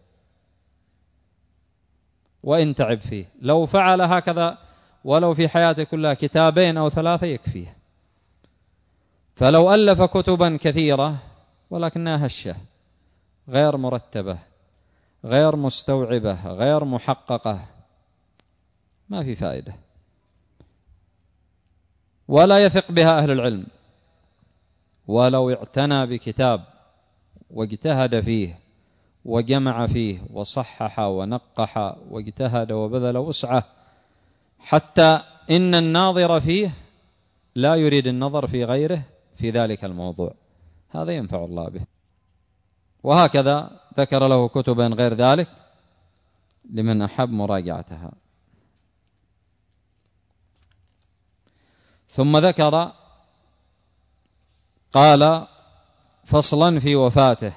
وإن تعب فيه. لو فعل هكذا ولو في حياته كلها كتابين أو ثلاثة يكفيه. فلو ألف كتبا كثيرة ولكنها هشة غير مرتبة غير مستوعبة غير محققة ما في فائدة، ولا يثق بها أهل العلم. ولو اعتنى بكتاب واجتهد فيه وجمع فيه وصحح ونقح واجتهد وبذل وسعه حتى إن الناظر فيه لا يريد النظر في غيره في ذلك الموضوع، هذا ينفع الله به. وهكذا ذكر له كتبا غير ذلك لمن أحب مراجعتها. ثم ذكر قال فصلا في وفاته،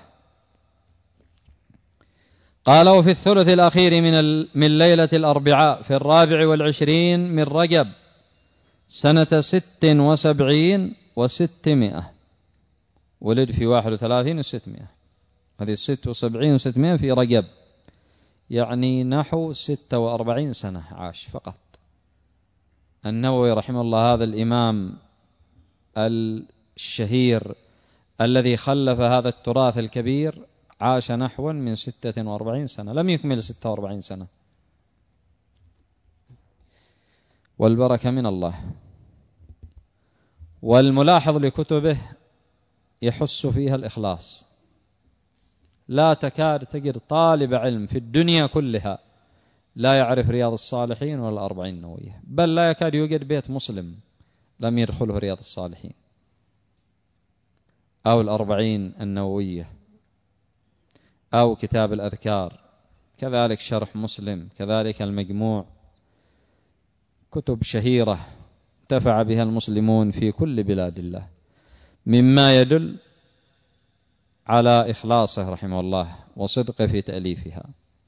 قال: وفي الثلث الأخير من, من ليلة الأربعاء في الرابع والعشرين من رجب سنة ست وسبعين وستمائة، ولد في واحد وثلاثين وستمائة، هذه ست وسبعين وستمائة في رجب، يعني نحو ستة وأربعين سنة عاش فقط. النووي رحمه الله هذا الإمام الشهير الذي خلف هذا التراث الكبير عاش نحو من ستة وأربعين سنة، لم يكمل ستة وأربعين سنة، والبركة من الله. والملاحظ لكتبه يحس فيها الإخلاص، لا تكاد تجد طالب علم في الدنيا كلها لا يعرف رياض الصالحين ولا الأربعين النووية، بل لا يكاد يوجد بيت مسلم لم يدخله رياض الصالحين أو الأربعين النووية أو كتاب الأذكار، كذلك شرح مسلم، كذلك المجموع، كتب شهيرة انتفع بها المسلمون في كل بلاد الله، مما يدل على إخلاصه رحمه الله وصدقه في تأليفها.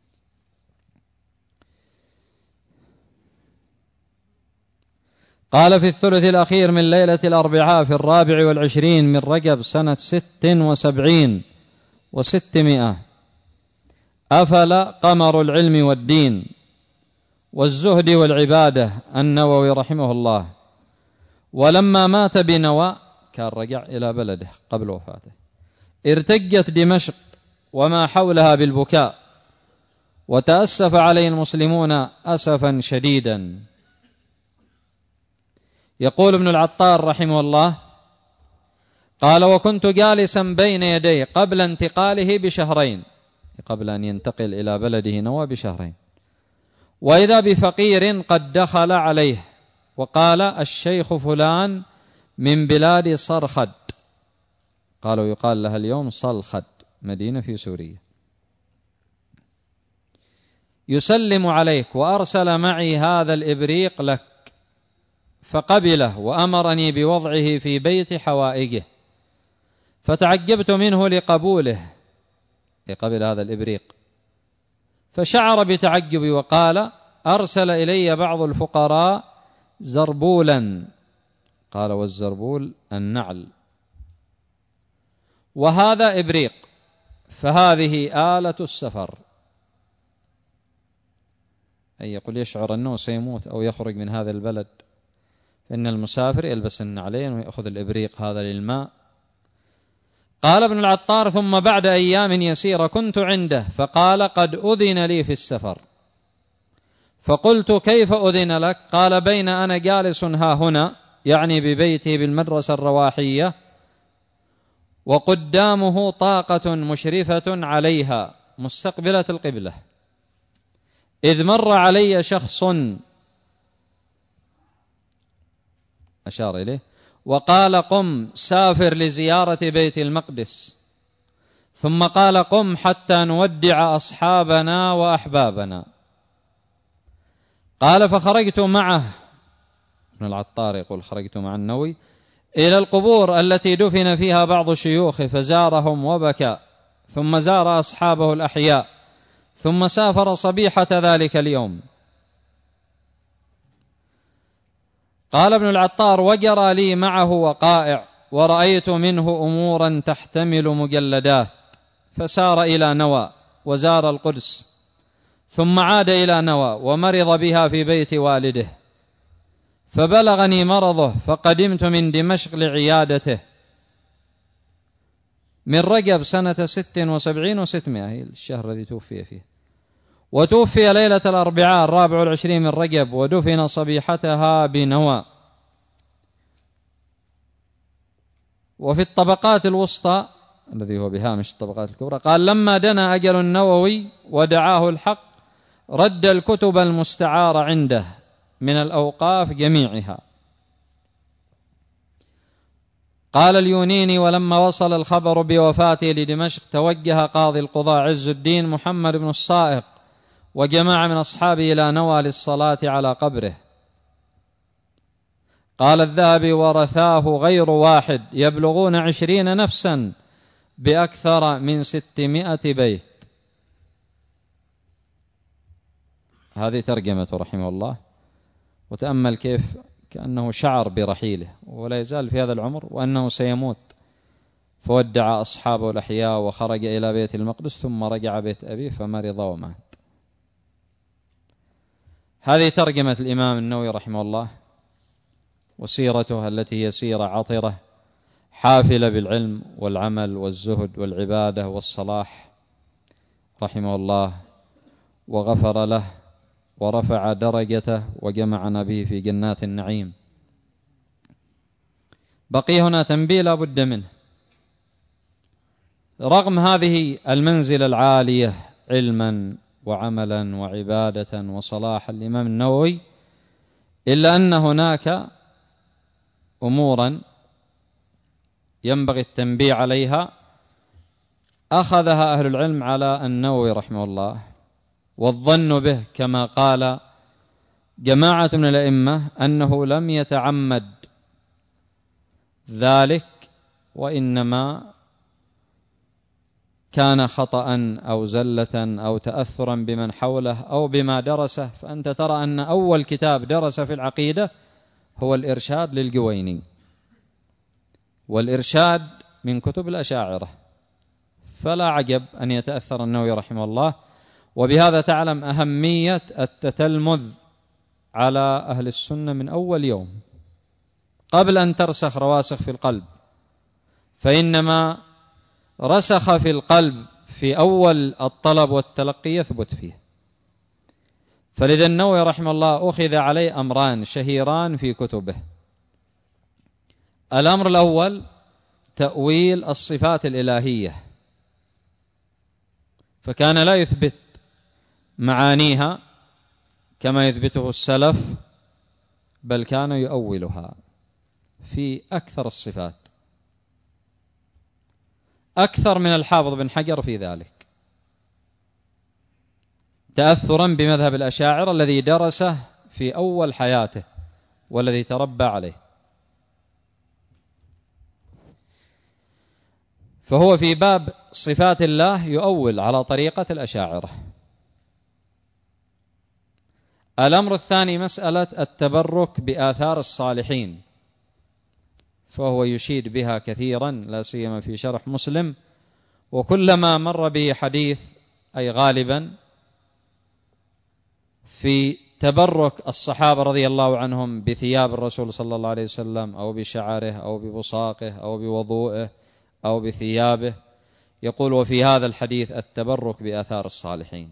قال: في الثلث الأخير من ليلة الأربعاء في الرابع والعشرين من رجب سنة ست وسبعين وستمائة أفل قمر العلم والدين والزهد والعبادة النووي رحمه الله، ولما مات بنوى كان رجع إلى بلده قبل وفاته، ارتجت دمشق وما حولها بالبكاء، وتأسف عليه المسلمون أسفا شديدا. يقول ابن العطار رحمه الله: قال: وكنت جالسا بين يديه قبل انتقاله بشهرين، قبل أن ينتقل إلى بلده نوى بشهرين، وإذا بفقير قد دخل عليه وقال: الشيخ فلان من بلاد صرخد، قالوا يقال لها اليوم صلخد، مدينة في سوريا، يسلم عليك وأرسل معي هذا الإبريق لك، فقبله وأمرني بوضعه في بيت حوائجه، فتعجبت منه لقبوله، لقبل هذا الإبريق، فشعر بتعجبي وقال: أرسل إلي بعض الفقراء زربولا. قال: والزربول النعل، وهذا إبريق، فهذه آلة السفر. أي يقول يشعر أنه سيموت أو يخرج من هذا البلد، فإن المسافر يلبس النعلين ويأخذ الإبريق هذا للماء. قال ابن العطار: ثم بعد أيام يسيرة كنت عنده فقال: قد أذن لي في السفر. فقلت: كيف أذن لك؟ قال: بين أنا جالس ها هنا، يعني ببيته بالمدرسة الرواحية، وقدامه طاقة مشرفة عليها مستقبلة القبلة، إذ مر علي شخص، أشار إليه، وقال: قم سافر لزيارة بيت المقدس. ثم قال: قم حتى نودع أصحابنا وأحبابنا. قال: فخرجت معه، ابن العطار يقول: خرجت مع النووي إلى القبور التي دفن فيها بعض شيوخه فزارهم وبكى، ثم زار أصحابه الأحياء، ثم سافر صبيحة ذلك اليوم. قال ابن العطار: وجرى لي معه وقائع، ورأيت منه أمورا تحتمل مجلدات، فسار إلى نوى وزار القدس، ثم عاد إلى نوى ومرض بها في بيت والده، فبلغني مرضه، فقدمت من دمشق لعيادته من رجب سنة ست وسبعين وستمائة، الشهر الذي توفي فيه، وتوفي ليلة الأربعاء الرابع والعشرين من رجب، ودفن صبيحتها بنوى. وفي الطبقات الوسطى الذي هو بهامش الطبقات الكبرى قال: لما دنا أجل النووي ودعاه الحق رد الكتب المستعارة عنده من الأوقاف جميعها. قال اليونيني: ولما وصل الخبر بوفاته لدمشق توجه قاضي القضاء عز الدين محمد بن الصائغ وجماعة من أصحابه إلى نوى للصلاة على قبره. قال الذهبي: ورثاه غير واحد يبلغون عشرين نفسا بأكثر من ستمائة بيت. هذه ترجمة رحمه الله. وتأمل كيف كأنه شعر برحيله ولا يزال في هذا العمر، وأنه سيموت، فودع أصحابه الأحياء وخرج إلى بيت المقدس، ثم رجع بيت أبيه فمرض ومات. هذه ترجمة الإمام النووي رحمه الله، وسيرته التي هي سيرة عطرة حافلة بالعلم والعمل والزهد والعبادة والصلاح رحمه الله، وغفر له ورفع درجته وجمعنا به في جنات النعيم. بقي هنا تنبيه لا بد منه. رغم هذه المنزلة العالية علما وعملا وعبادة وصلاحا الإمام النووي، إلا أن هناك أمورا ينبغي التنبيه عليها أخذها أهل العلم على النووي رحمه الله، والظن به كما قال جماعة من الأئمة أنه لم يتعمد ذلك، وإنما كان خطأ أو زلة أو تأثرا بمن حوله أو بما درسه. فأنت ترى أن أول كتاب درس في العقيدة هو الإرشاد للجويني، والإرشاد من كتب الأشاعرة، فلا عجب أن يتأثر النووي رحمه الله. وبهذا تعلم أهمية التتلمذ على أهل السنة من أول يوم قبل أن ترسخ رواسخ في القلب، فإنما رسخ في القلب في أول الطلب والتلقي يثبت فيه. فلذا النووي رحمه الله أخذ عليه أمران شهيران في كتبه. الأمر الأول تأويل الصفات الإلهية، فكان لا يثبت معانيها كما يثبته السلف، بل كان يؤولها في أكثر الصفات، أكثر من الحافظ بن حجر في ذلك، تأثرا بمذهب الأشاعرة الذي درسه في أول حياته والذي تربى عليه. فهو في باب صفات الله يؤول على طريقة الأشاعرة. الأمر الثاني مسألة التبرك بآثار الصالحين، فهو يشيد بها كثيرا لا سيما في شرح مسلم، وكلما مر به حديث أي غالبا في تبرك الصحابة رضي الله عنهم بثياب الرسول صلى الله عليه وسلم أو بشعره أو ببصاقه أو بوضوئه أو بثيابه، يقول وفي هذا الحديث التبرك بآثار الصالحين.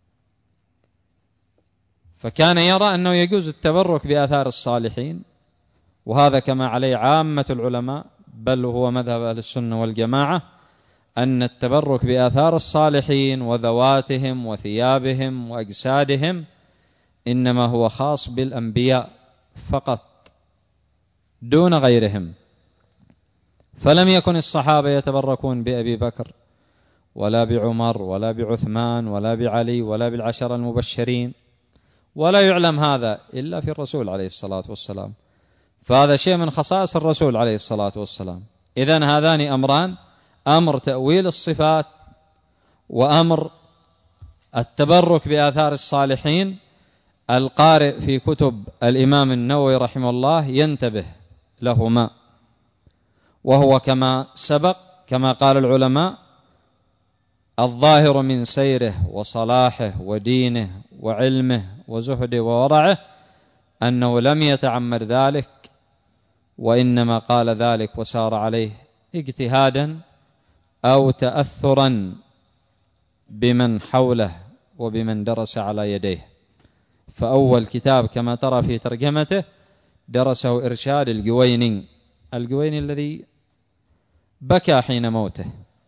فكان يرى أنه يجوز التبرك بآثار الصالحين، وهذا كما عليه عامة العلماء، بل هو مذهب أهل السنة والجماعة، أن التبرك بآثار الصالحين وذواتهم وثيابهم وأجسادهم إنما هو خاص بالأنبياء فقط دون غيرهم. فلم يكن الصحابة يتبركون بأبي بكر ولا بعمر ولا بعثمان ولا بعلي ولا بالعشر المبشرين، ولا يعلم هذا إلا في الرسول عليه الصلاة والسلام، فهذا شيء من خصائص الرسول عليه الصلاة والسلام. إذن هذان أمران، أمر تأويل الصفات وأمر التبرك بآثار الصالحين. القارئ في كتب الإمام النووي رحمه الله ينتبه لهما، وهو كما سبق كما قال العلماء الظاهر من سيره وصلاحه ودينه وعلمه وزهده وورعه أنه لم يتعمد ذلك، وإنما قال ذلك وسار عليه اجتهادا أو تأثرا بمن حوله وبمن درس على يديه. فأول كتاب كما ترى في ترجمته درسه إرشاد الجويني، الجويني الذي بكى حين موته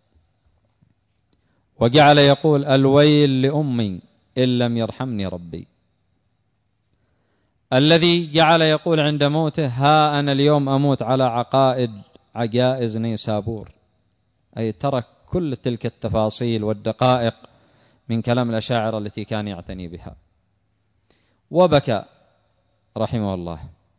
وجعل يقول الويل لأمي إن لم يرحمني ربي، الذي جعل يقول عند موته ها أنا اليوم أموت على عقائد عجائز نيسابور، أي ترك كل تلك التفاصيل والدقائق من كلام الأشاعرة التي كان يعتني بها، وبكى رحمه الله.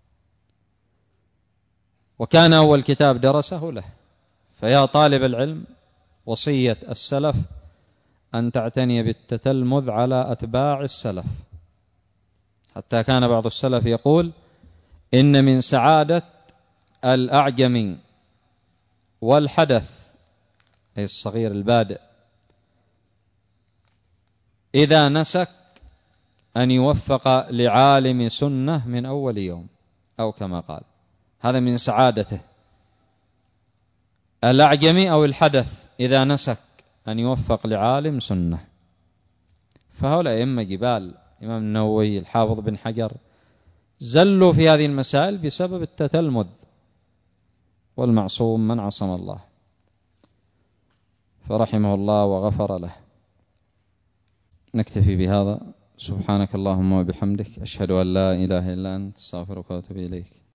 وكان أول كتاب درسه له. فيا طالب العلم، وصية السلف أن تعتني بالتتلمذ على أتباع السلف، حتى كان بعض السلف يقول إن من سعادة الأعجم والحدث أي الصغير البادئ إذا نسك أن يوفق لعالم سنة من أول يوم، أو كما قال، هذا من سعادته الأعجمي أو الحدث إذا نسك أن يوفق لعالم سنة. فهؤلاء إما جبال، الإمام النووي، الحافظ بن حجر، زلوا في هذه المسائل بسبب التتلمذ، والمعصوم من عصم الله، فرحمه الله وغفر له. نكتفي بهذا. سبحانك اللهم وبحمدك، أشهد أن لا إله إلا أنت، استغفرك وأتوب إليك.